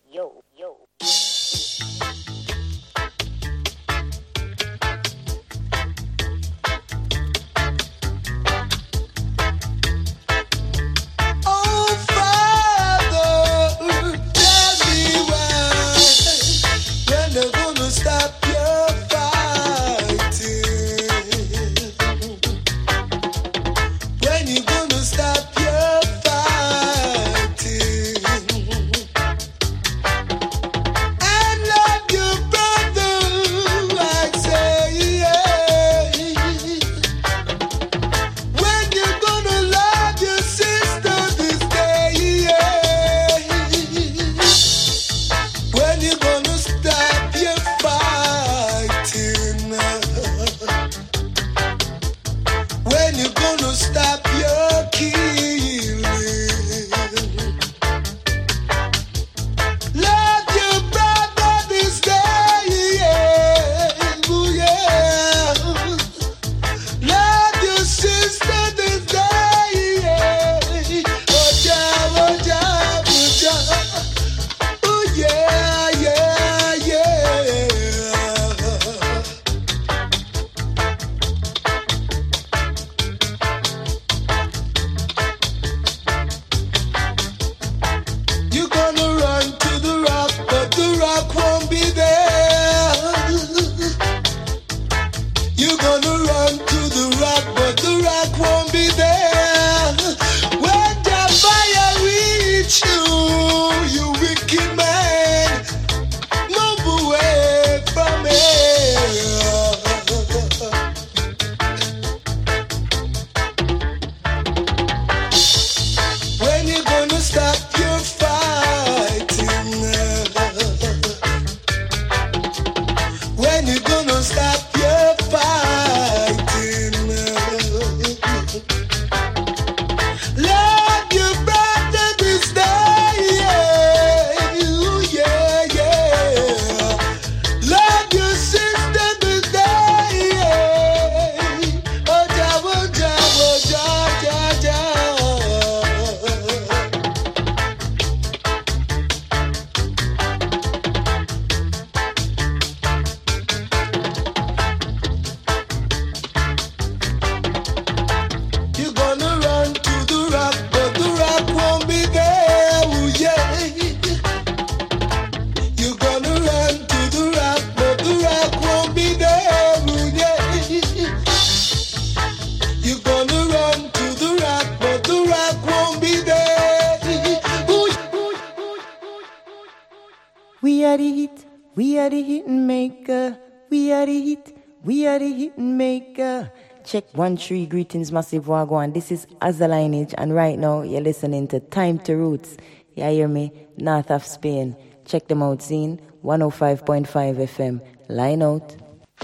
We are the hit and maker. We are the hit. We are the hit and maker. Check 1-3, greetings, massive wagwan. This is Azza Lineage, and right now you're listening to Time to Roots. You hear me? North of Spain. Check them out, scene 105.5 FM. Line out.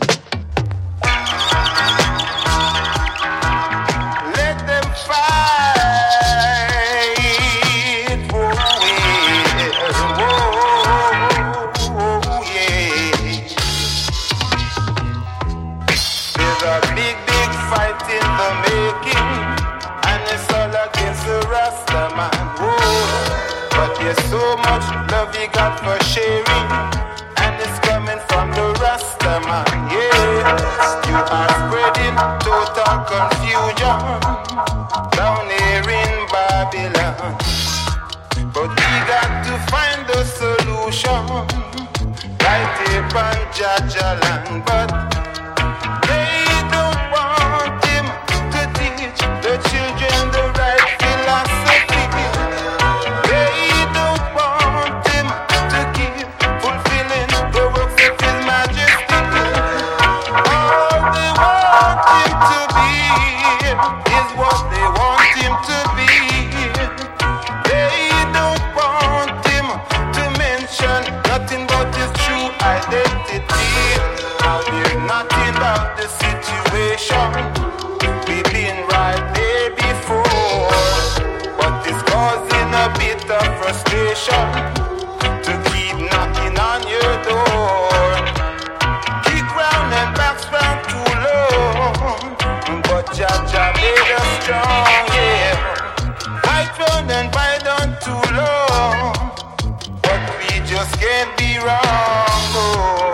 Let them fight for it. Oh, yeah. There's a big fight in the making, and it's all against the Rasta man. Oh, but there's so much love he got for sharing, and it's coming from the Rasta man. Yes, you are spreading total confusion down here in Babylon, but we got to find the solution right here on Jaja land. But they don't want him to teach the children the right philosophy. They identity. Now we're nothing about the situation. We've been right there before, but it's causing a bit of frustration to keep knocking on your door. Kick round and backspam too long, but Jah made us strong, yeah. Fight round and fight on too long, but we just can't be wrong, no.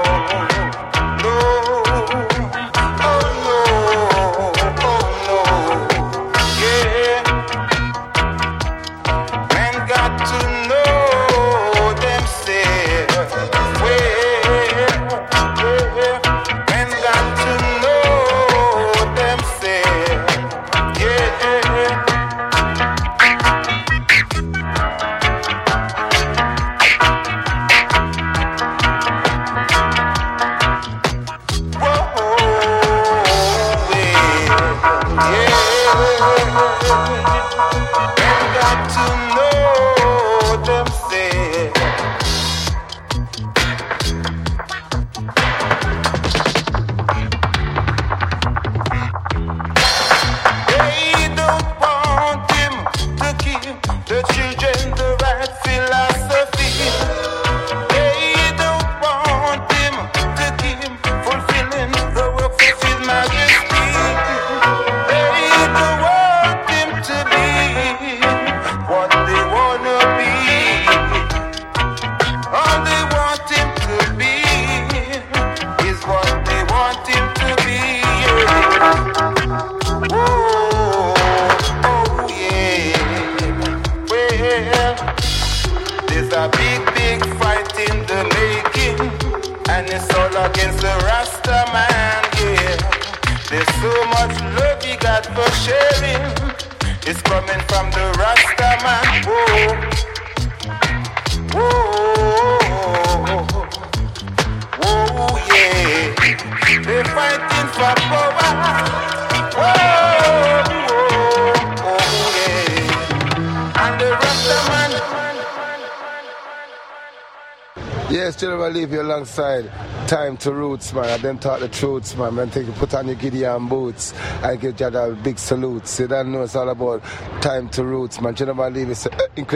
Yes, General, leave you alongside Time to Roots, man. And them talk the truths, man. Man, take you put on your Gideon boots and give Jada a big salute. See, that know it's all about Time to Roots, man. General, leave you say,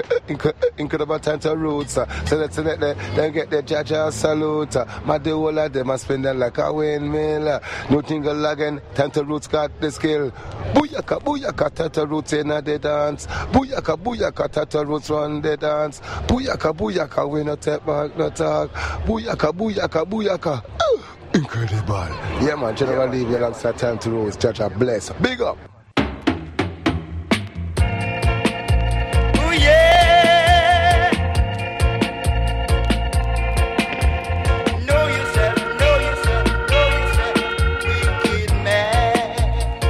incredible Time to Roots. So let's let them get the Jaja salute. My do all of them, I spend them like a windmill. No tingle again. Time to Roots got the skill. Booyaka, booyaka, Time to Roots in the dance. Booyaka, booyaka, Time to Roots run the dance. Booyaka, booyaka, we no take back, no talk. Booyaka, booyaka, booyaka. Incredible. Yeah, man, General, leave you alongside Time to Roots. Jaja bless. Big up. Oh, yeah. Know yourself, know yourself, know yourself, wicked man.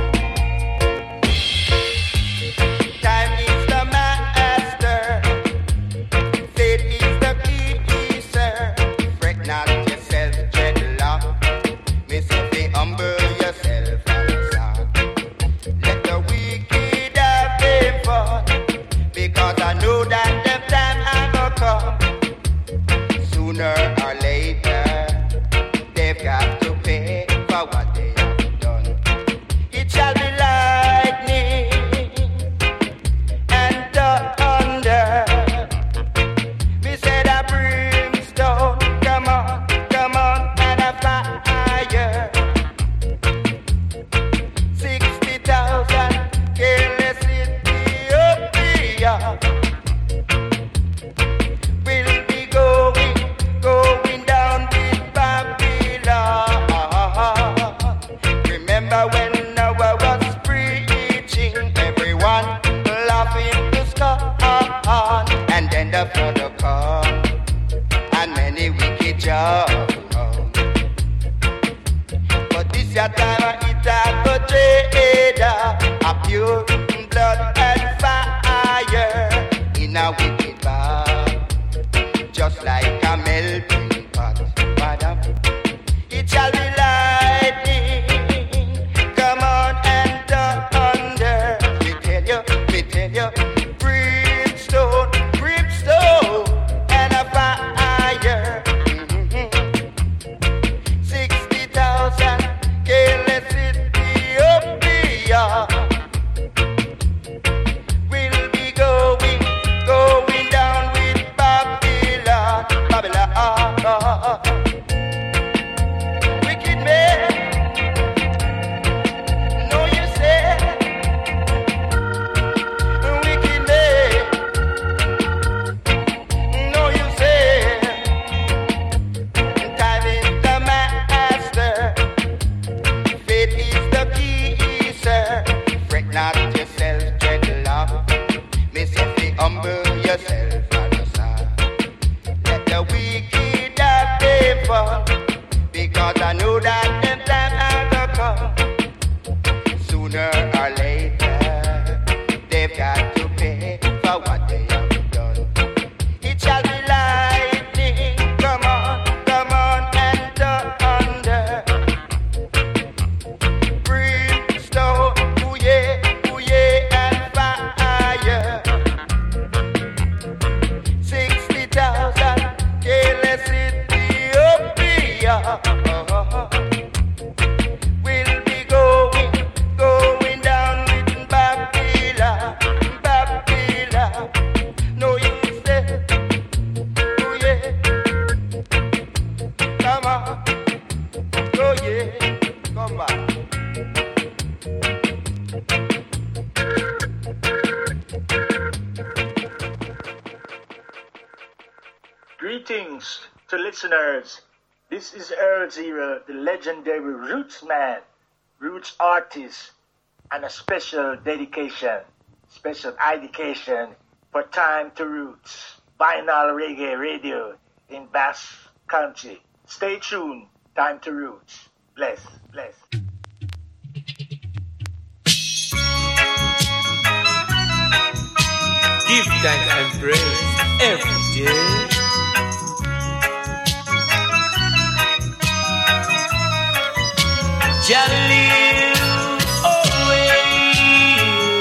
Time is the master. Faith is the key, sir. Fret not yourself, dreadlock. Miss if they humble yourself and sound. Let the wicked have their fun, because I know that the time have come. Sooner or later, they've got to pay for what they have done. It shall be lightning and thunder. We said a brimstone, come on, and a fire. 60,000 careless Ethiopia will be going down with Babylon. Remember when I was preaching, everyone laughing to scorn, and then the flood come, and many wicked jobs. But this your time, it's a trader, a pure blood and fire in a wicked bar, just like a melting pot. Madam, it shall be lightning, come on and thunder. Me tell you, brimstone, and a fire. 'cause I know that the time has to come. Sooner or later, they've got to pay for what they have done. It shall be lightning, come on, and thunder. Brimstone, ooh yeah, and fire. 60,000 careless Ethiopia will be going down with Babylon. No use there, ooh yeah, come on, oh yeah, come on. Greetings to listeners. This is Earl Zero, the legendary Roots man, Roots artist, and a special dedication for Time to Roots, Vinyl Reggae Radio in Basque Country. Stay tuned, Time to Roots. Bless. Give thanks and praise every day. Jalil always.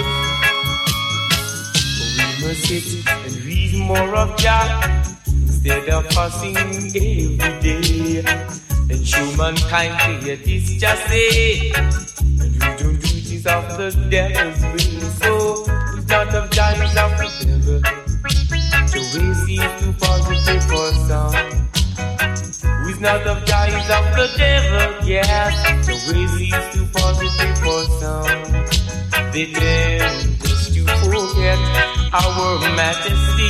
We must sit and read more of Jah instead of fussing every day. And show mankind that it's just it. And we don't do it is of the devil's will. So it's not of Jah, it's of the devil. The way seems too positive for some. Who's not of Jah, is of the devil, yes. The way seems too positive for some. They tend just to forget our majesty.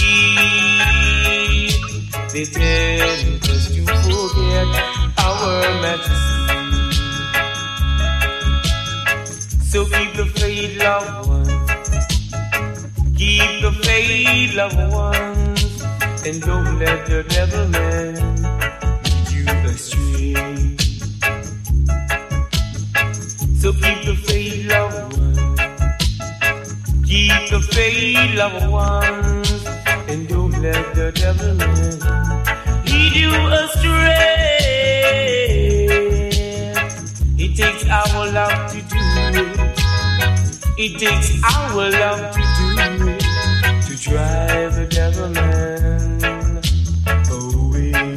They tend just to forget our majesty. So keep the faith, loved ones. Keep the faith, loved ones. And don't let the devil man astray. So keep the faith, loved ones. Keep the faith, loved ones. And don't let the devil lead you astray. It takes our love to do it. It takes our love to do it. To drive the devil man away.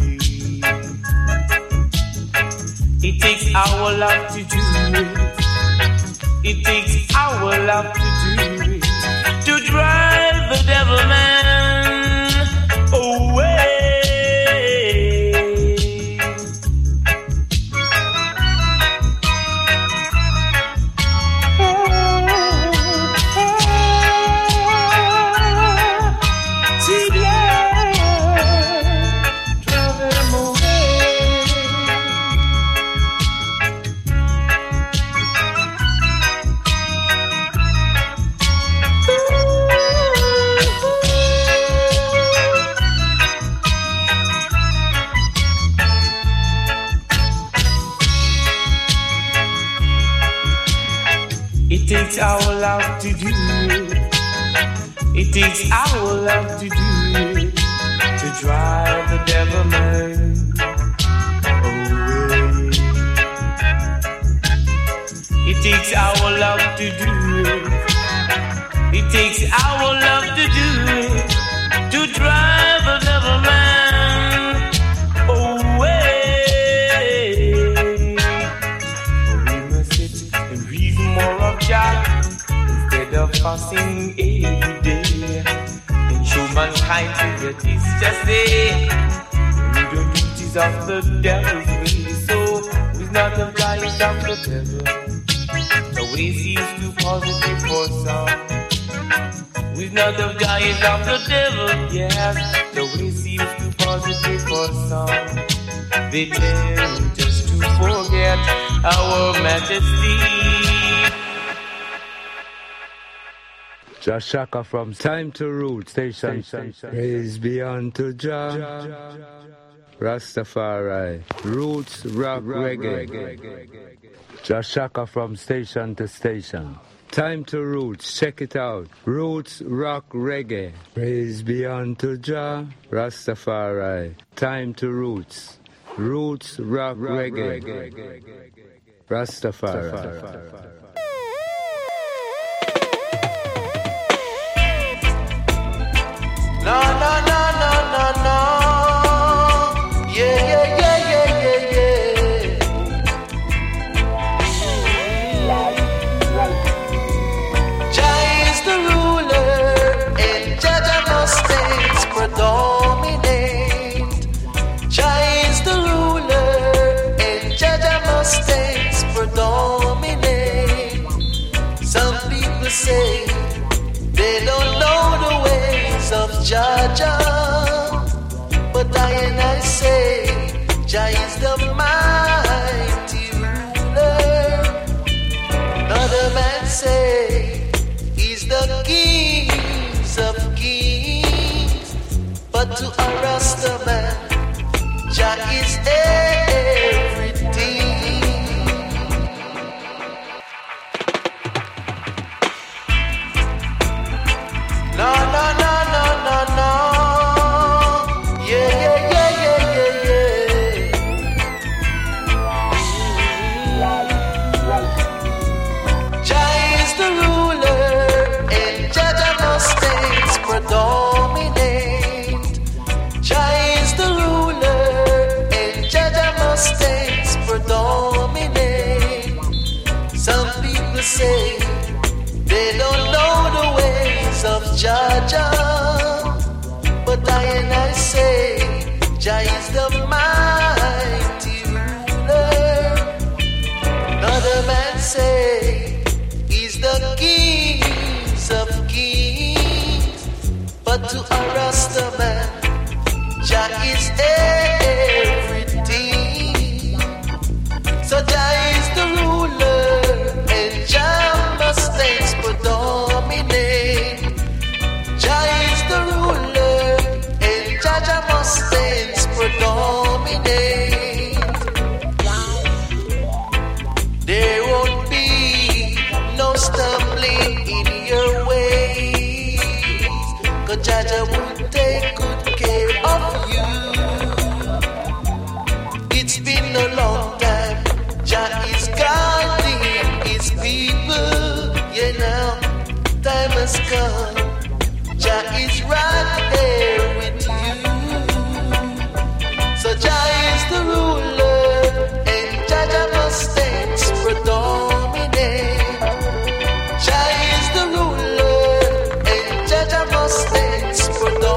It takes our love to do it. It takes our love to do it. To drive the devil man away. It takes our love to do it. It takes our love to do it. To drive the devil man away. It takes our love to do it. It takes our love to do it. To drive the devil man away. We must sit and read more of Jah instead of fussing every day. And show mankind that it's just it. We don't do it of the devil's way. So it's not of God, it's of the devil. The way seems too positive for some. It's not of God, it's of the devil, yes. The way seems too positive for some. They tend just to forget our majesty. Josh Shaka from Time to Root Station. Praise be unto Jah. Rastafari, roots, rock, reggae. Jashaka from station to station. Time to roots, check it out. Roots, rock, reggae. Praise be unto Jah, Rastafari. Time to roots. Roots, rock, reggae. Rastafari. No, no, no, no, no, no. Yeah, yeah, yeah, yeah, yeah, yeah. Jah is the ruler, and Jah must stays predominate. Jah is the ruler, and Jah must stays predominate. Some people say they don't know the ways of Jah, but I say Jah is the mighty ruler. Another man say he's the kings of kings, but to a Rasta man, Jah is everything. No, no, no, no, no, no. Yeah, yeah, yeah, yeah, yeah, yeah. Jah is the ruler, and Jah must stays predominate. Jah is the ruler, and Jah must stays predominate. Some people say they don't know the ways of Jah, but I say Jah is the mighty ruler. Another man say he's the kings of kings, but to a Rasta man, Jah is everything. So Jah is the ruler, and Jah must stays predominate. Jah is the ruler, and Jah must stays predominate. There won't be no stumbling in your ways, 'cause Jah will take good care of you. It's been a long time, Jah is guarding his people. Yeah, now time has come, Jah is right there with you. So Jah is the ruler, and Jah must stays predominate. Jah is the ruler, and Jah must stays predominate.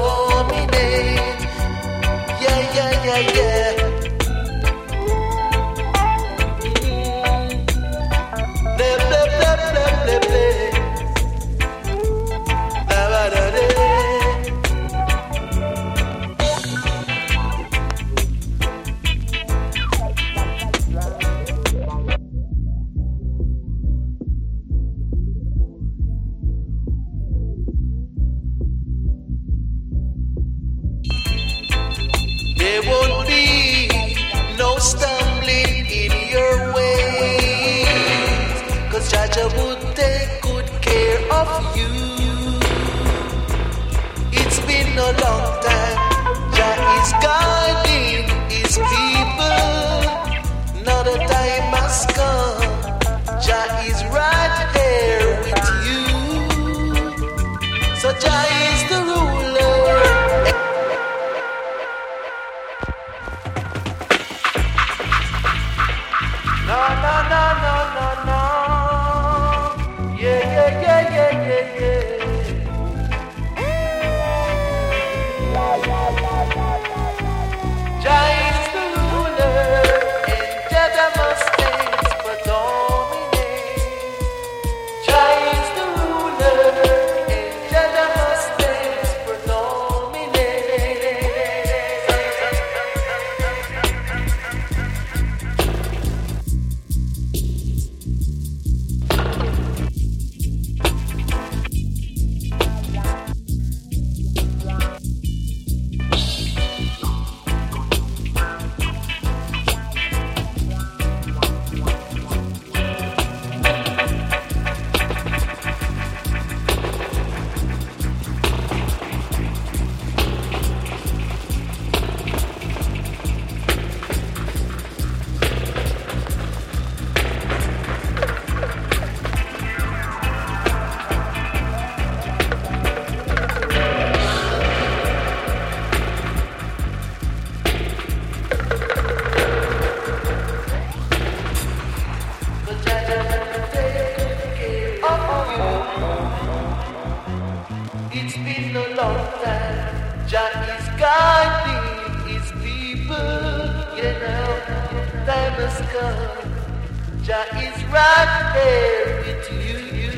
you know, time has come. Jah is right there with you.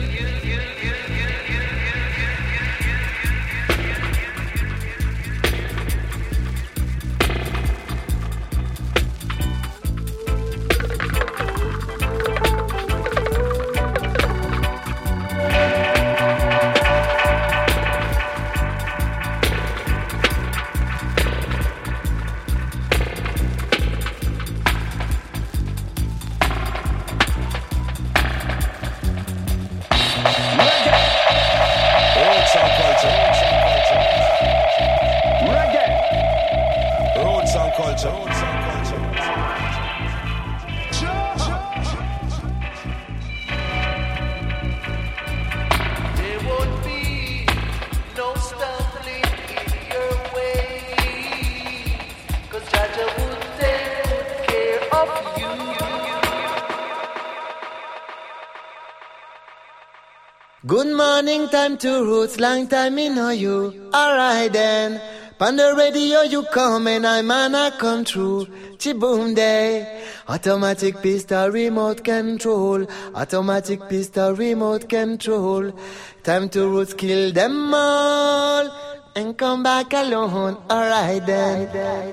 Good morning, time to roots, long time in know you. Alright then, on the radio you come and I'm on a come true. Chiboom day, automatic pistol remote control, automatic pistol remote control. Time to roots, kill them all and come back alone. Alright then.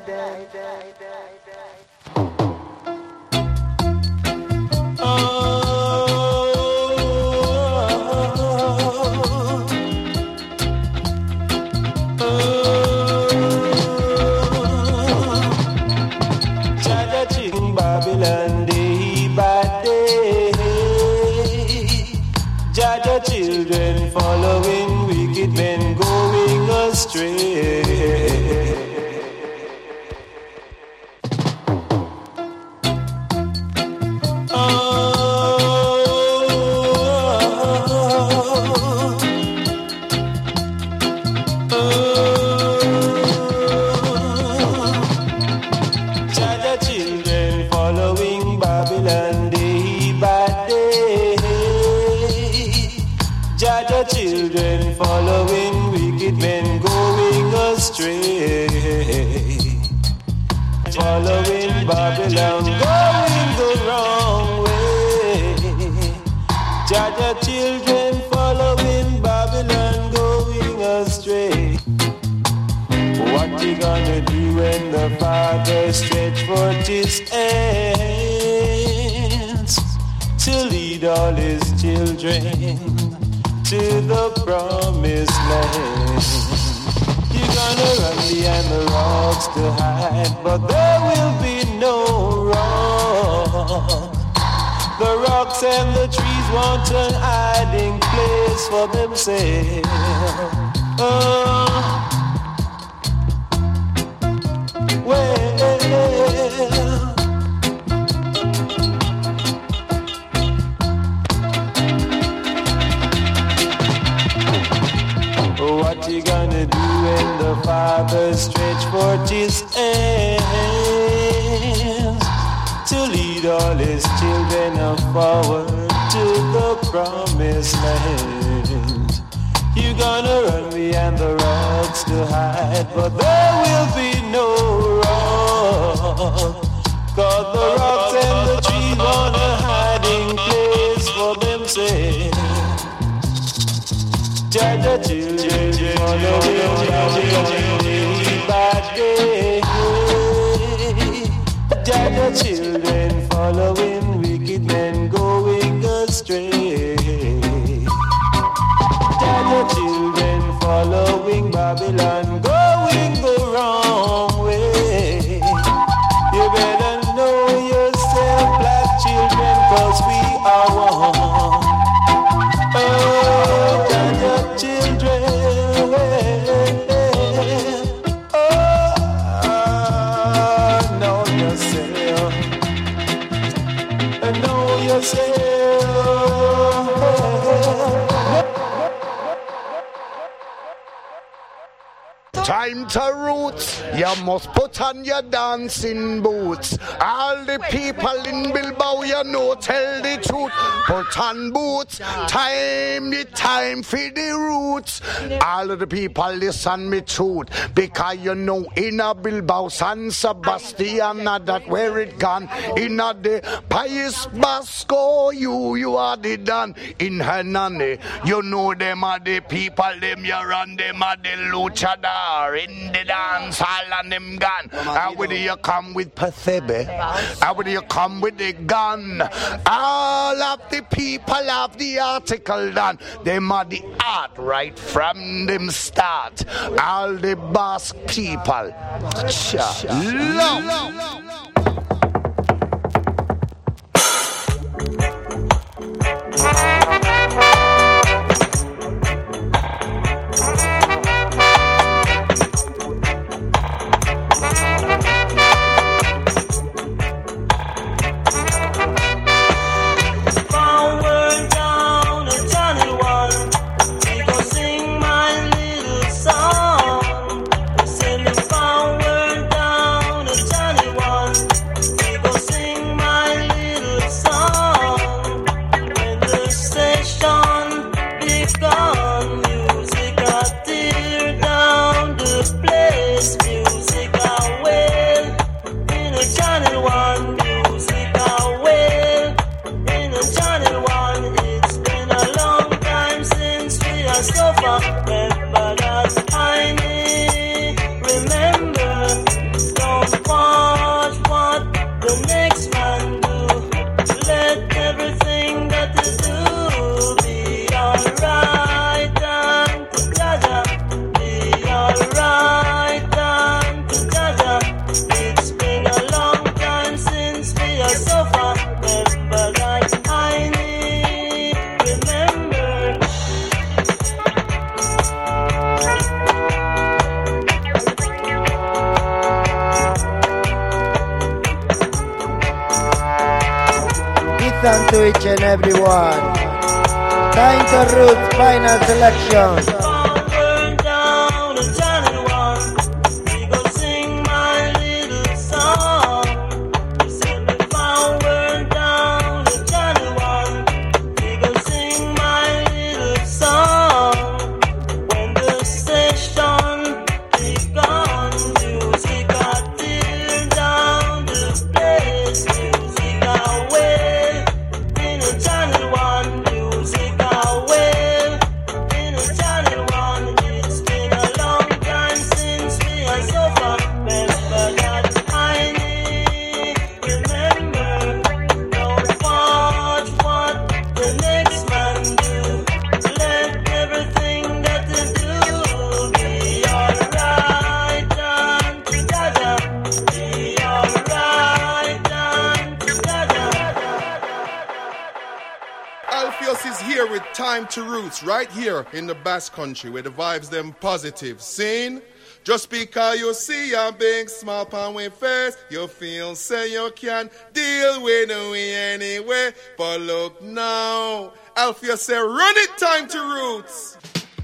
Babylon day by day, Jaja children following wicked men going astray. Children following wicked men going astray, following Babylon going the wrong way. Jaja children following Babylon going astray. What you gonna do when the Father stretch forth his hands to lead all his children to the promised land? You're gonna run behind the rocks to hide, but there will be no rock. The rocks and the trees want an hiding place for themselves. What you gonna do when the Father stretch forth his hands to lead all his children forward to the promised land? You're gonna run behind the rocks to hide, but there will be no rock. 'Cause the rocks and the trees want a hiding place for themselves. Jaja children following day by day. Jaja children following wicked men going astray. Jaja children following Babylon going the wrong way. You better know yourself, black children, 'cause we are one. Children, know yourself, know yourself. Time to roots, you must put on your dancing boots. All All the people in Bilbao, you know, tell the truth. Put on boots, time for the roots. All of the people listen me truth, because you know in a Bilbao, San Sebastian, that where it gone. In a the País Vasco, you are the done. In Hernani, you know them are the people, them you run, them are the luchador. In the dance hall and them gun. How would you come with Pathebe? How would you come with the gun? All of the people have the article done. Them are the art right from them start. All the Basque people. Love. To each and everyone. Time to Roots final selection. Time to Roots right here in the Basque Country where the vibes them positive. Seen? Just because you see a big smile on my face, you feel say you can deal with me anyway. But look now, Alfio say run it, Time to Roots.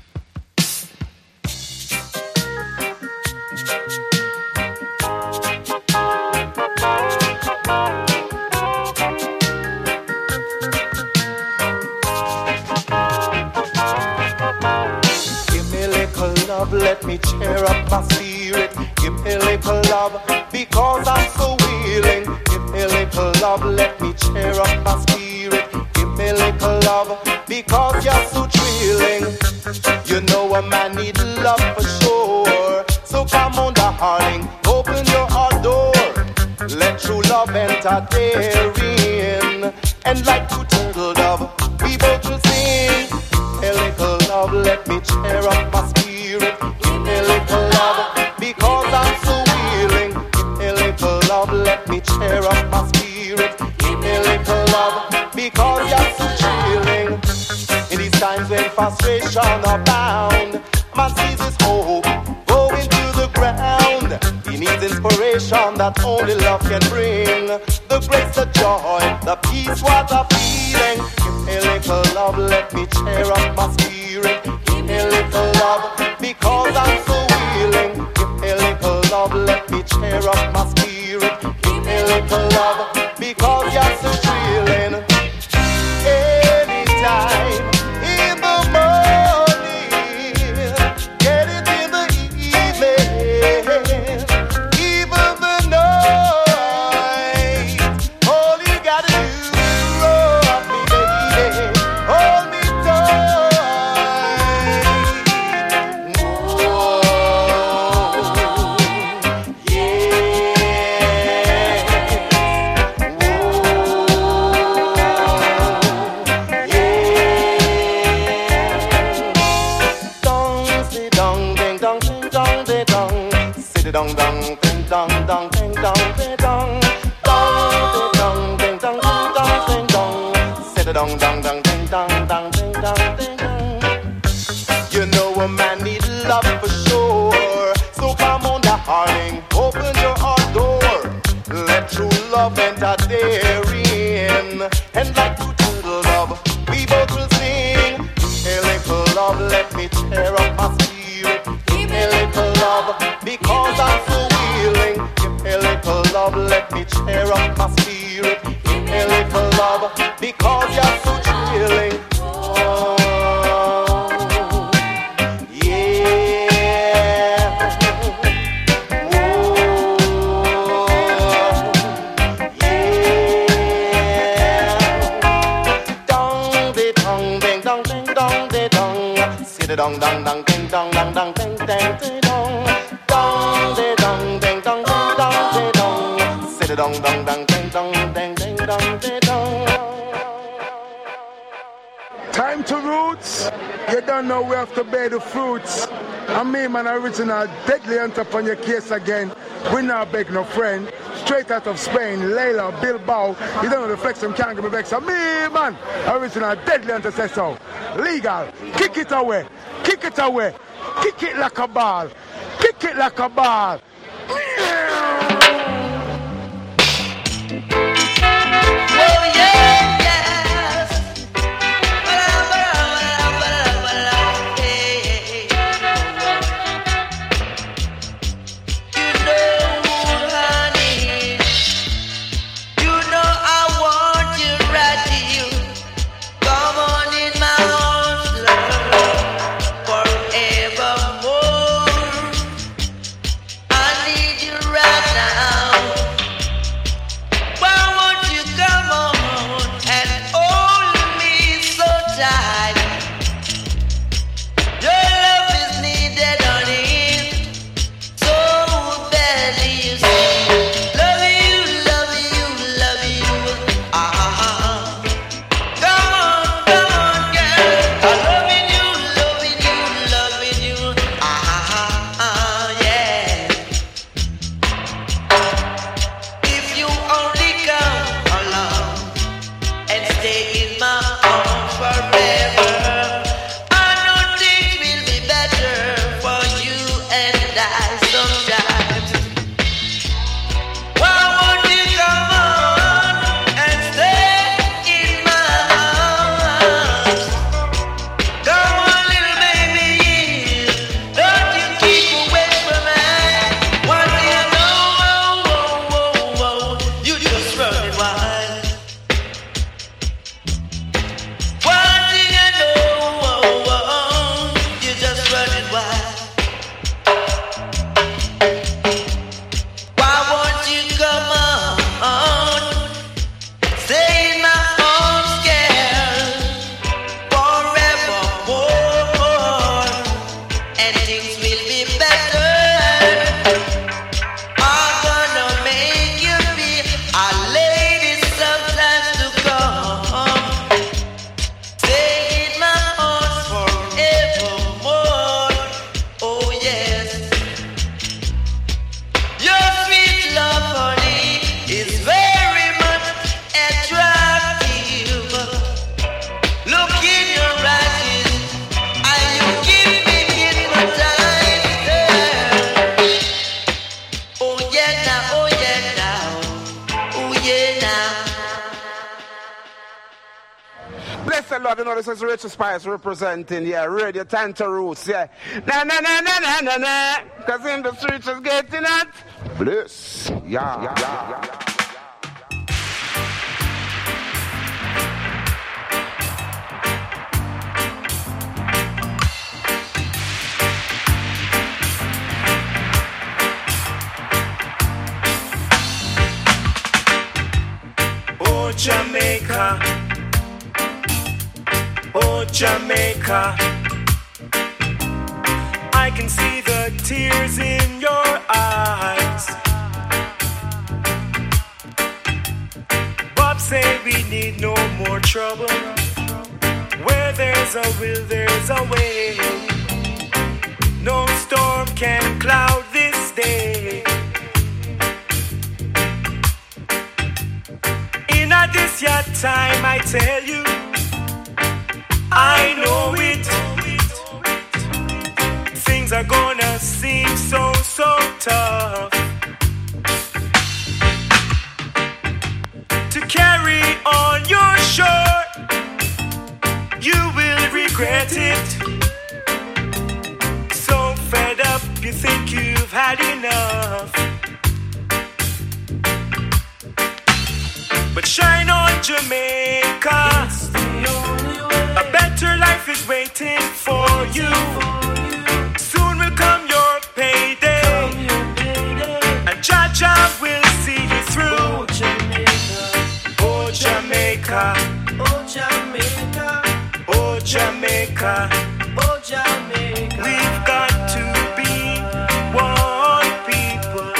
Let me cheer up my spirit. Give me a little love because I'm so willing. Give me a little love, let me cheer up my spirit. Give me a little love because you're so thrilling. You know a man need love for sure. So come on, darling, open your heart door. Let true love enter therein. And like two turtle dove, we both will sing. A little love, let me cheer up my spirit. Give me a little love because I'm so willing. Give me a little love, let me cheer up my spirit. Give me a little love because you're so chilling. In these times when frustration abound, man sees his hope going to the ground. He needs inspiration that only love can bring. The grace, the joy, the peace, what a feeling. Give me a little love, let me cheer up my spirit. Give me a little love because I'm so willing. Give me a little love, let me cheer up my spirit. Give me a little little love because you're so thrilling. Anytime in the morning, get it in the evening, even the night. All you gotta do is rock me, baby, hold me tight. Dong dong ding dong dong ding dong ding dong dong ding dong ding dong ding dong. Sit a dong dong dong ding dong dong ding dong ding dong. You know a man needs love for sure, so come on, darling, open your heart door. Let true love enter therein, and like two turtle dove, we both will sing. A little love, let me tear up my spirit. Give a little love, because I'm so willing. Give a little love, let me cheer up my spirit. Give a little love, because you're so thrilling. Oh, yeah. Oh, yeah. Dong, de dong, ding dong, ding dong, de dong. See the dong, dong, dong, ding dong, dong, dong, ding, ding, ding, dong. Dong, de dong, ding dong, ding dong, de dong. Say the dong, dong, dong, ding dong, ding, ding, dong, de dong. Time to roots. You don't know we have to bear the fruits. And me, man, original deadly hunter on your case again. We not beg no friend. Straight out of Spain, Layla, Bilbao. You don't know the flex, them can't give me back. So me, man, original deadly hunter says so. Legal. Kick it away. Kick it away. Kick it like a ball. Kick it like a ball. Lord, you know this is Richard Spice representing, yeah, Radio Time to Roots, yeah. Na na na na na na na, cause in the streets is getting it. Bliss, yeah. Oh Jamaica, oh Jamaica, I can see the tears in your eyes. Bob say we need no more trouble. Where there's a will, there's a way. No storm can cloud this day. In a this your time, I tell you, I know it. Things are gonna seem so, so tough. To carry on your shore, you will regret it. So fed up, you think you've had enough. But shine on Jamaica, a better life is waiting for you. Soon will come your payday, and Jaja will see you through. Oh Jamaica, oh Jamaica, oh Jamaica, oh Jamaica, we've got to be one people.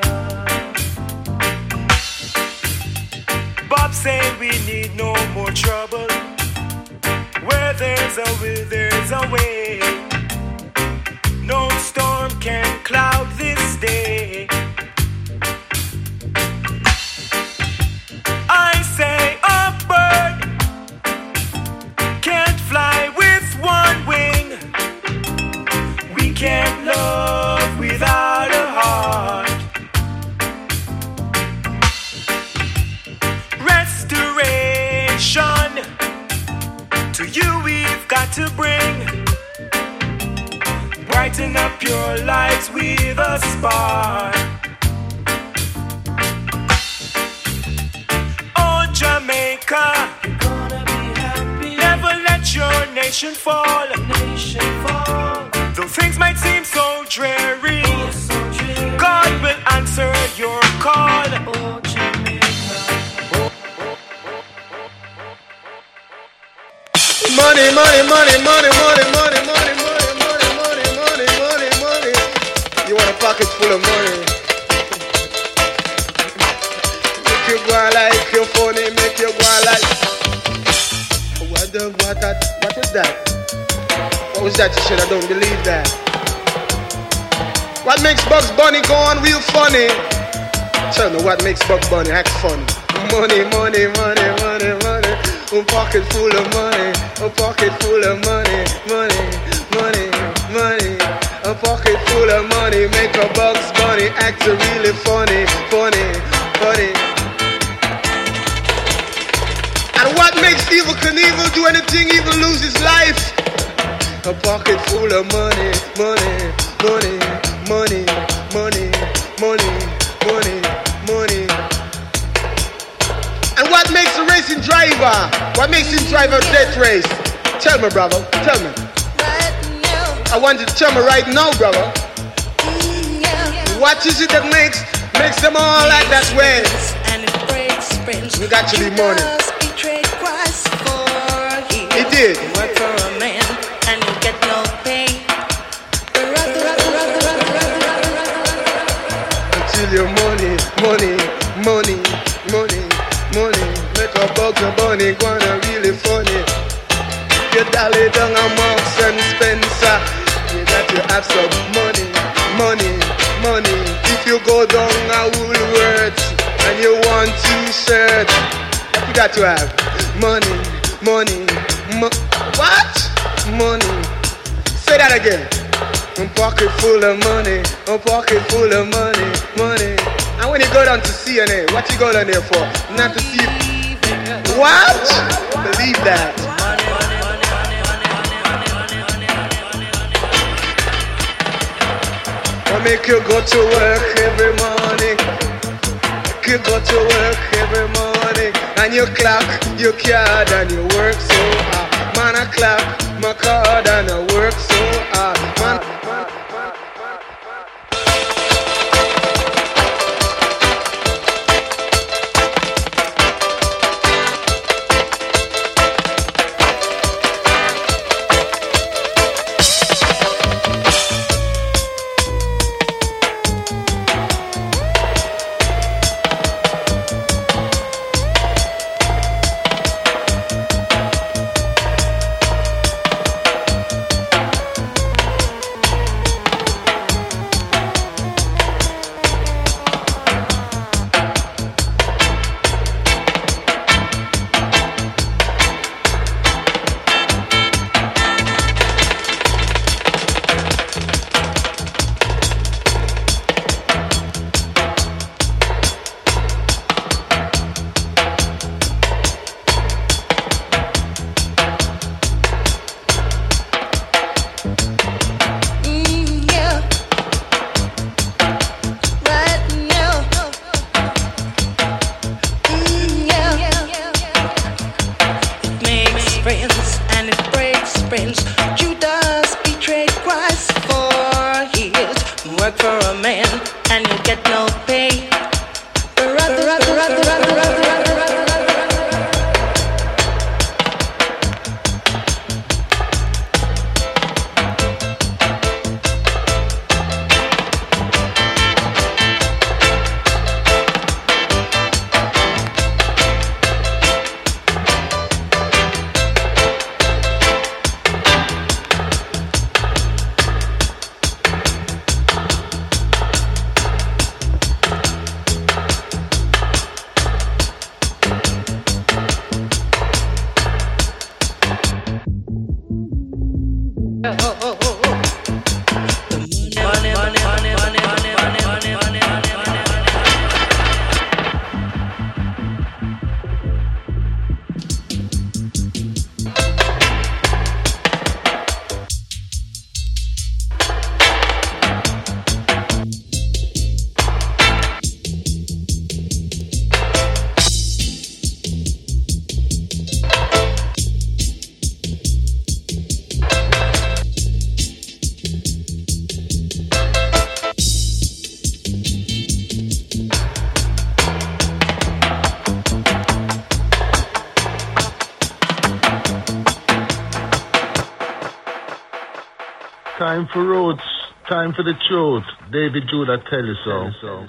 Bob say we need no more trouble. Where there's a will, there's a way. No storm can cloud this day. I say a bird can't fly with one wing. We can't love without a heart. Restoration to you we've got to bring. Brighten up your lives with a spark. Oh Jamaica, never let your nation fall. Though things might seem so dreary, God will answer your call. Oh Jamaica. Money, money, money, money, money, money, money, money, money, money, money, money, money. You want a pocket full of money? Make you go like you're funny, make you go like. What was that? What was that you said? I don't believe that. What makes Bugs Bunny go on real funny? Tell me what makes Bugs Bunny act funny. Money, money, money, money, money. A pocket full of money. A pocket full of money. Money, money, money. A pocket full of money. Make a Bugs Bunny act really funny. Funny, funny. And what makes Evel Knievel do anything, even lose his life? A pocket full of money. Money, money, money, money, money, money, money. And what makes a racing driver? What makes him drive a death race? Tell me, brother. Tell me. I want you to tell me right now, brother. What is it that makes them all like that way? You got to be money. He did. Work for a man and you get no pay. Until your money, money, money, money, money. Make a Bugs Bunny gonna really funny. You dolly down a Marks and Spencer. You got to have some money, money, money. If you go down a Woolworths and you want t-shirts, what you got to have? Money, money, what? Money. Say that again. A pocket full of money, a pocket full of money, money. And when you go down to CNN, what you go down there for? Not to see. What? Believe that. I make you go to work every morning. Make you go to work every morning. And you clock your card and you work so hard. Man, I clock my card and I work so hard. Man. prince. Judas betrayed Christ for his work for a man, and you get no pay. Time for roots, time for the truth. David Judah tell you so.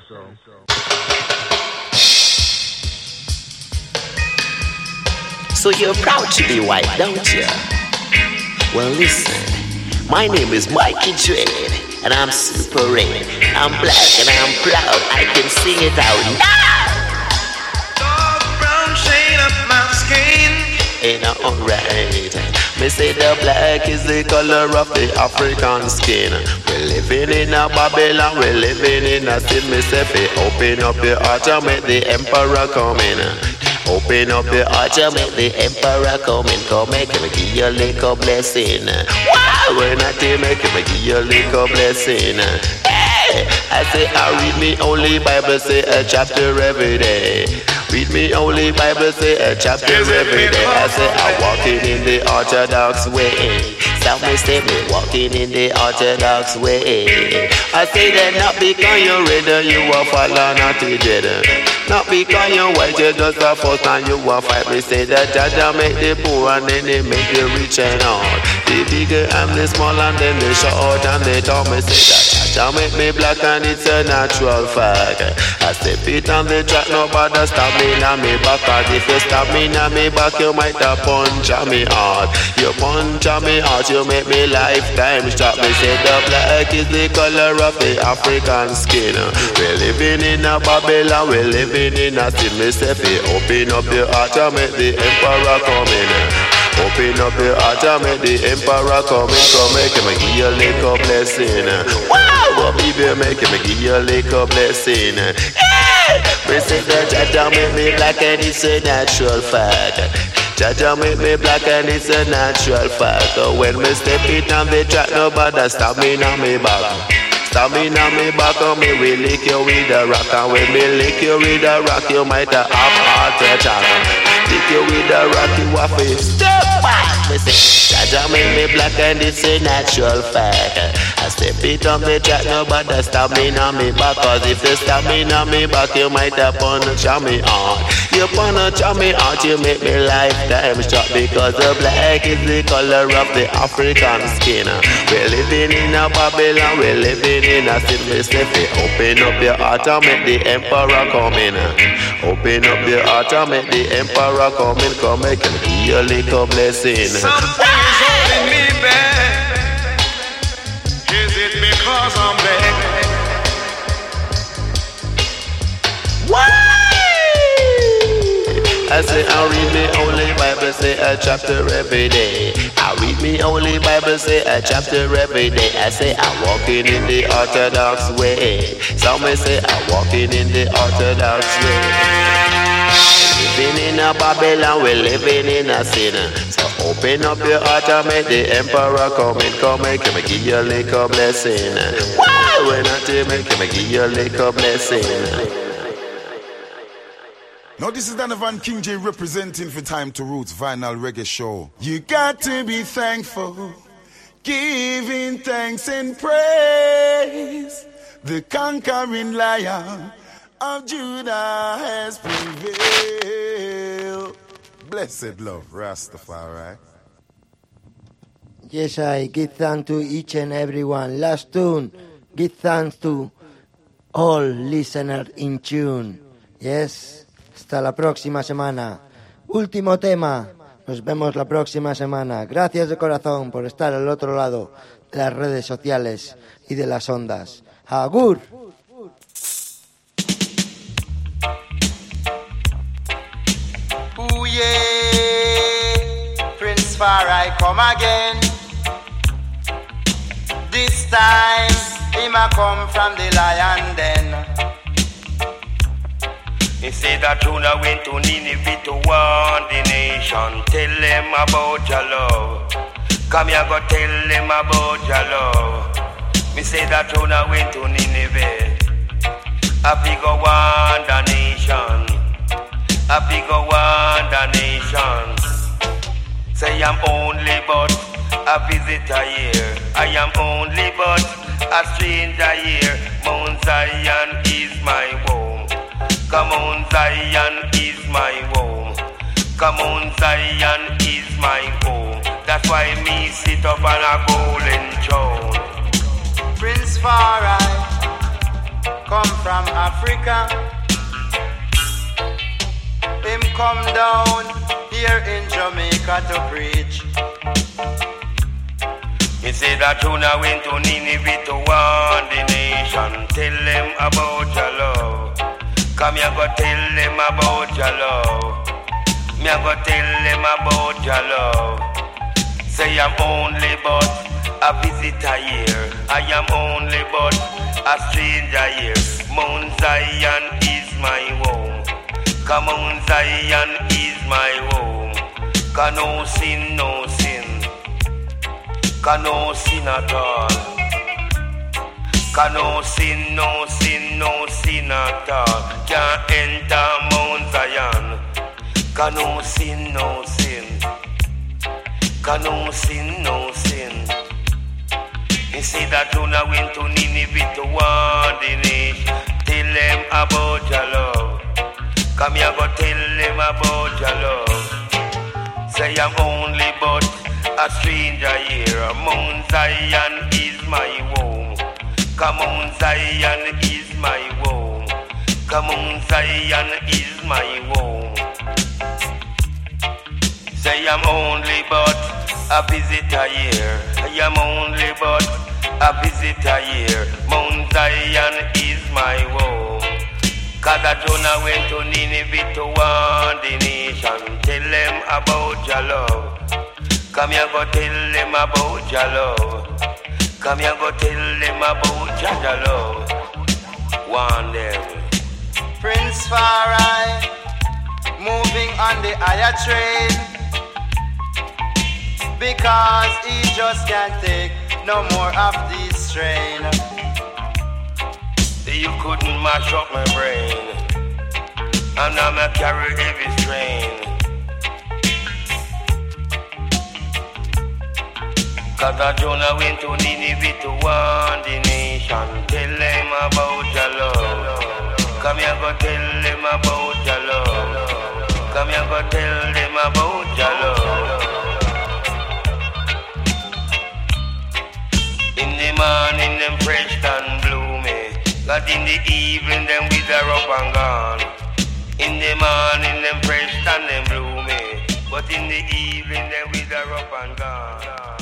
So you're proud to be white, don't you? Well, listen, my name is Mikey Dread, and I'm super red. I'm black and I'm proud. I can sing it out now. Dark brown shade of my skin. Ain't that alright? Me say the black is the color of the African skin. We're living in a Babylon, we're living in a sin. Me say, open up your heart and make the emperor come in. Open up your heart and make the emperor come in. Come make him give you a little blessing. Wow, when I tell make him give you a little blessing. Hey, I say I read me only Bible, say a chapter every day. Read me only Bible, say a chapter every day. I say I'm walking in the Orthodox way. Some may say me walking in the Orthodox way. I say that not because you're red, you are fallen not to dead. Not because you're white, you just a first and you are fight. Me say that Jaja make the poor and then they make the rich and all. The bigger and the small and then the short and the tall. Me say that Jaja make me black and it's a natural fact. I step it on the track, nobody stop me now me back. Cause if you stop me now me back, you might have punch on me hard. You punch on me hard, you make me lifetime stop. Me say the black is the color of the African skin. We're living in a Babylon, we're living in a sin. Me say open up your heart and make the emperor come in. Open up your heart and make the emperor come in. Come make him give you a little blessing. Wow, baby, make him give you a little blessing. Me say that Jaja make me black and it's a natural fact. Jaja make me black and it's a natural fact. When me step it on the track, nobody stop me on me back. Stop me on me back and me will lick you with a rock. And when me lick you with a rock, you might have heart attack. Lick you with a rock, you have to step back. Me say Jaja make me black and it's a natural fact. I step it on the track, nobody stop me on me back. Cause if you stop me on me back, you might have punch on me hard. You punch on me hard, you make me lifetime shot. Because the black is the color of the African skin. We're living in a Babylon, we're living in a sin. Me say open up your heart and make the emperor come in. Open up your heart and make the emperor come in. Come make him give you a little blessing. Something is holding me back. Is it because I'm black? Why? I say I read me only Bible, say a chapter every day. I read me only Bible, say a chapter every day. I say I'm walking in the Orthodox way. Some may say I'm walking in the Orthodox way. Living in a Babylon, we're living in a sin. So open up your heart and make the emperor come in. Come make him give you a little blessing. Wow, when I tell make him give you a little blessing. Now this is Donovan King J representing for Time to Roots Vinyl Reggae Show. You got to be thankful, giving thanks and praise. The conquering Lion of Judah has prevailed. Blessed love, Rastafari. Yes, I give thanks to each and everyone. Last tune, give thanks to all listeners in tune. Yes, hasta la próxima semana. Último tema, nos vemos la próxima semana. Gracias de corazón por estar al otro lado de las redes sociales y de las ondas. Agur. Ooh yeah, Prince Farai come again. This time, him a come from the lion den. He say that Jonah went to Nineveh to warn the nation. Tell them about your love. Come here, go tell them about your love. Me say that Jonah went to Nineveh. Happy go warn the nation. Happy go warn the nation. Say I'm only but a visitor here. I am only but a stranger here. Mount Zion is my home. Come on, Zion is my home. Come on, Zion is my home. That's why me sit up on a golden throne. Prince Farai come from Africa. Him come down here in Jamaica to preach. He say that Jonah went to Nineveh to warn the nation. Tell them about your love. Come here, go tell them about your love. Me a go tell them about your love. Say I'm only but a visitor here. I am only but a stranger here. Mount Zion is my home. Come on, Zion is my home. Cause no sin, no sin. Cause no sin at all. Cause no sin, no sin, no sin at all. Can't enter Mount Zion. Cause no sin, no sin. Cause no sin, no sin. You see that Jonah went to Nineveh to warn the nation. Tell them about your love. Come here, go tell them about your love. Say I'm only but a stranger here. Mount Zion is my home. Come on, Zion is my home. Come on, Zion is my home. Say I'm only but a visitor here. I am only but a visitor here. Mount Zion is my home. Cause Jonah went to Nineveh to warn the nation. Tell them about your love. Come here, go tell them about your love. Come here, go tell them about your love. Warn them. Prince Farai moving on the higher train, because he just can't take no more of this strain. You couldn't mash up my brain, and now I carry heavy strain. Cause Jonah went to Nineveh to warn the nation. Tell them about your love. Come here, go tell them about your love. Come here, go tell them about your love. In the morning, them fresh and bloomy. But in the evening, them wither up and gone. In the morning, them fresh and them bloomy. But in the evening, them wither up and gone.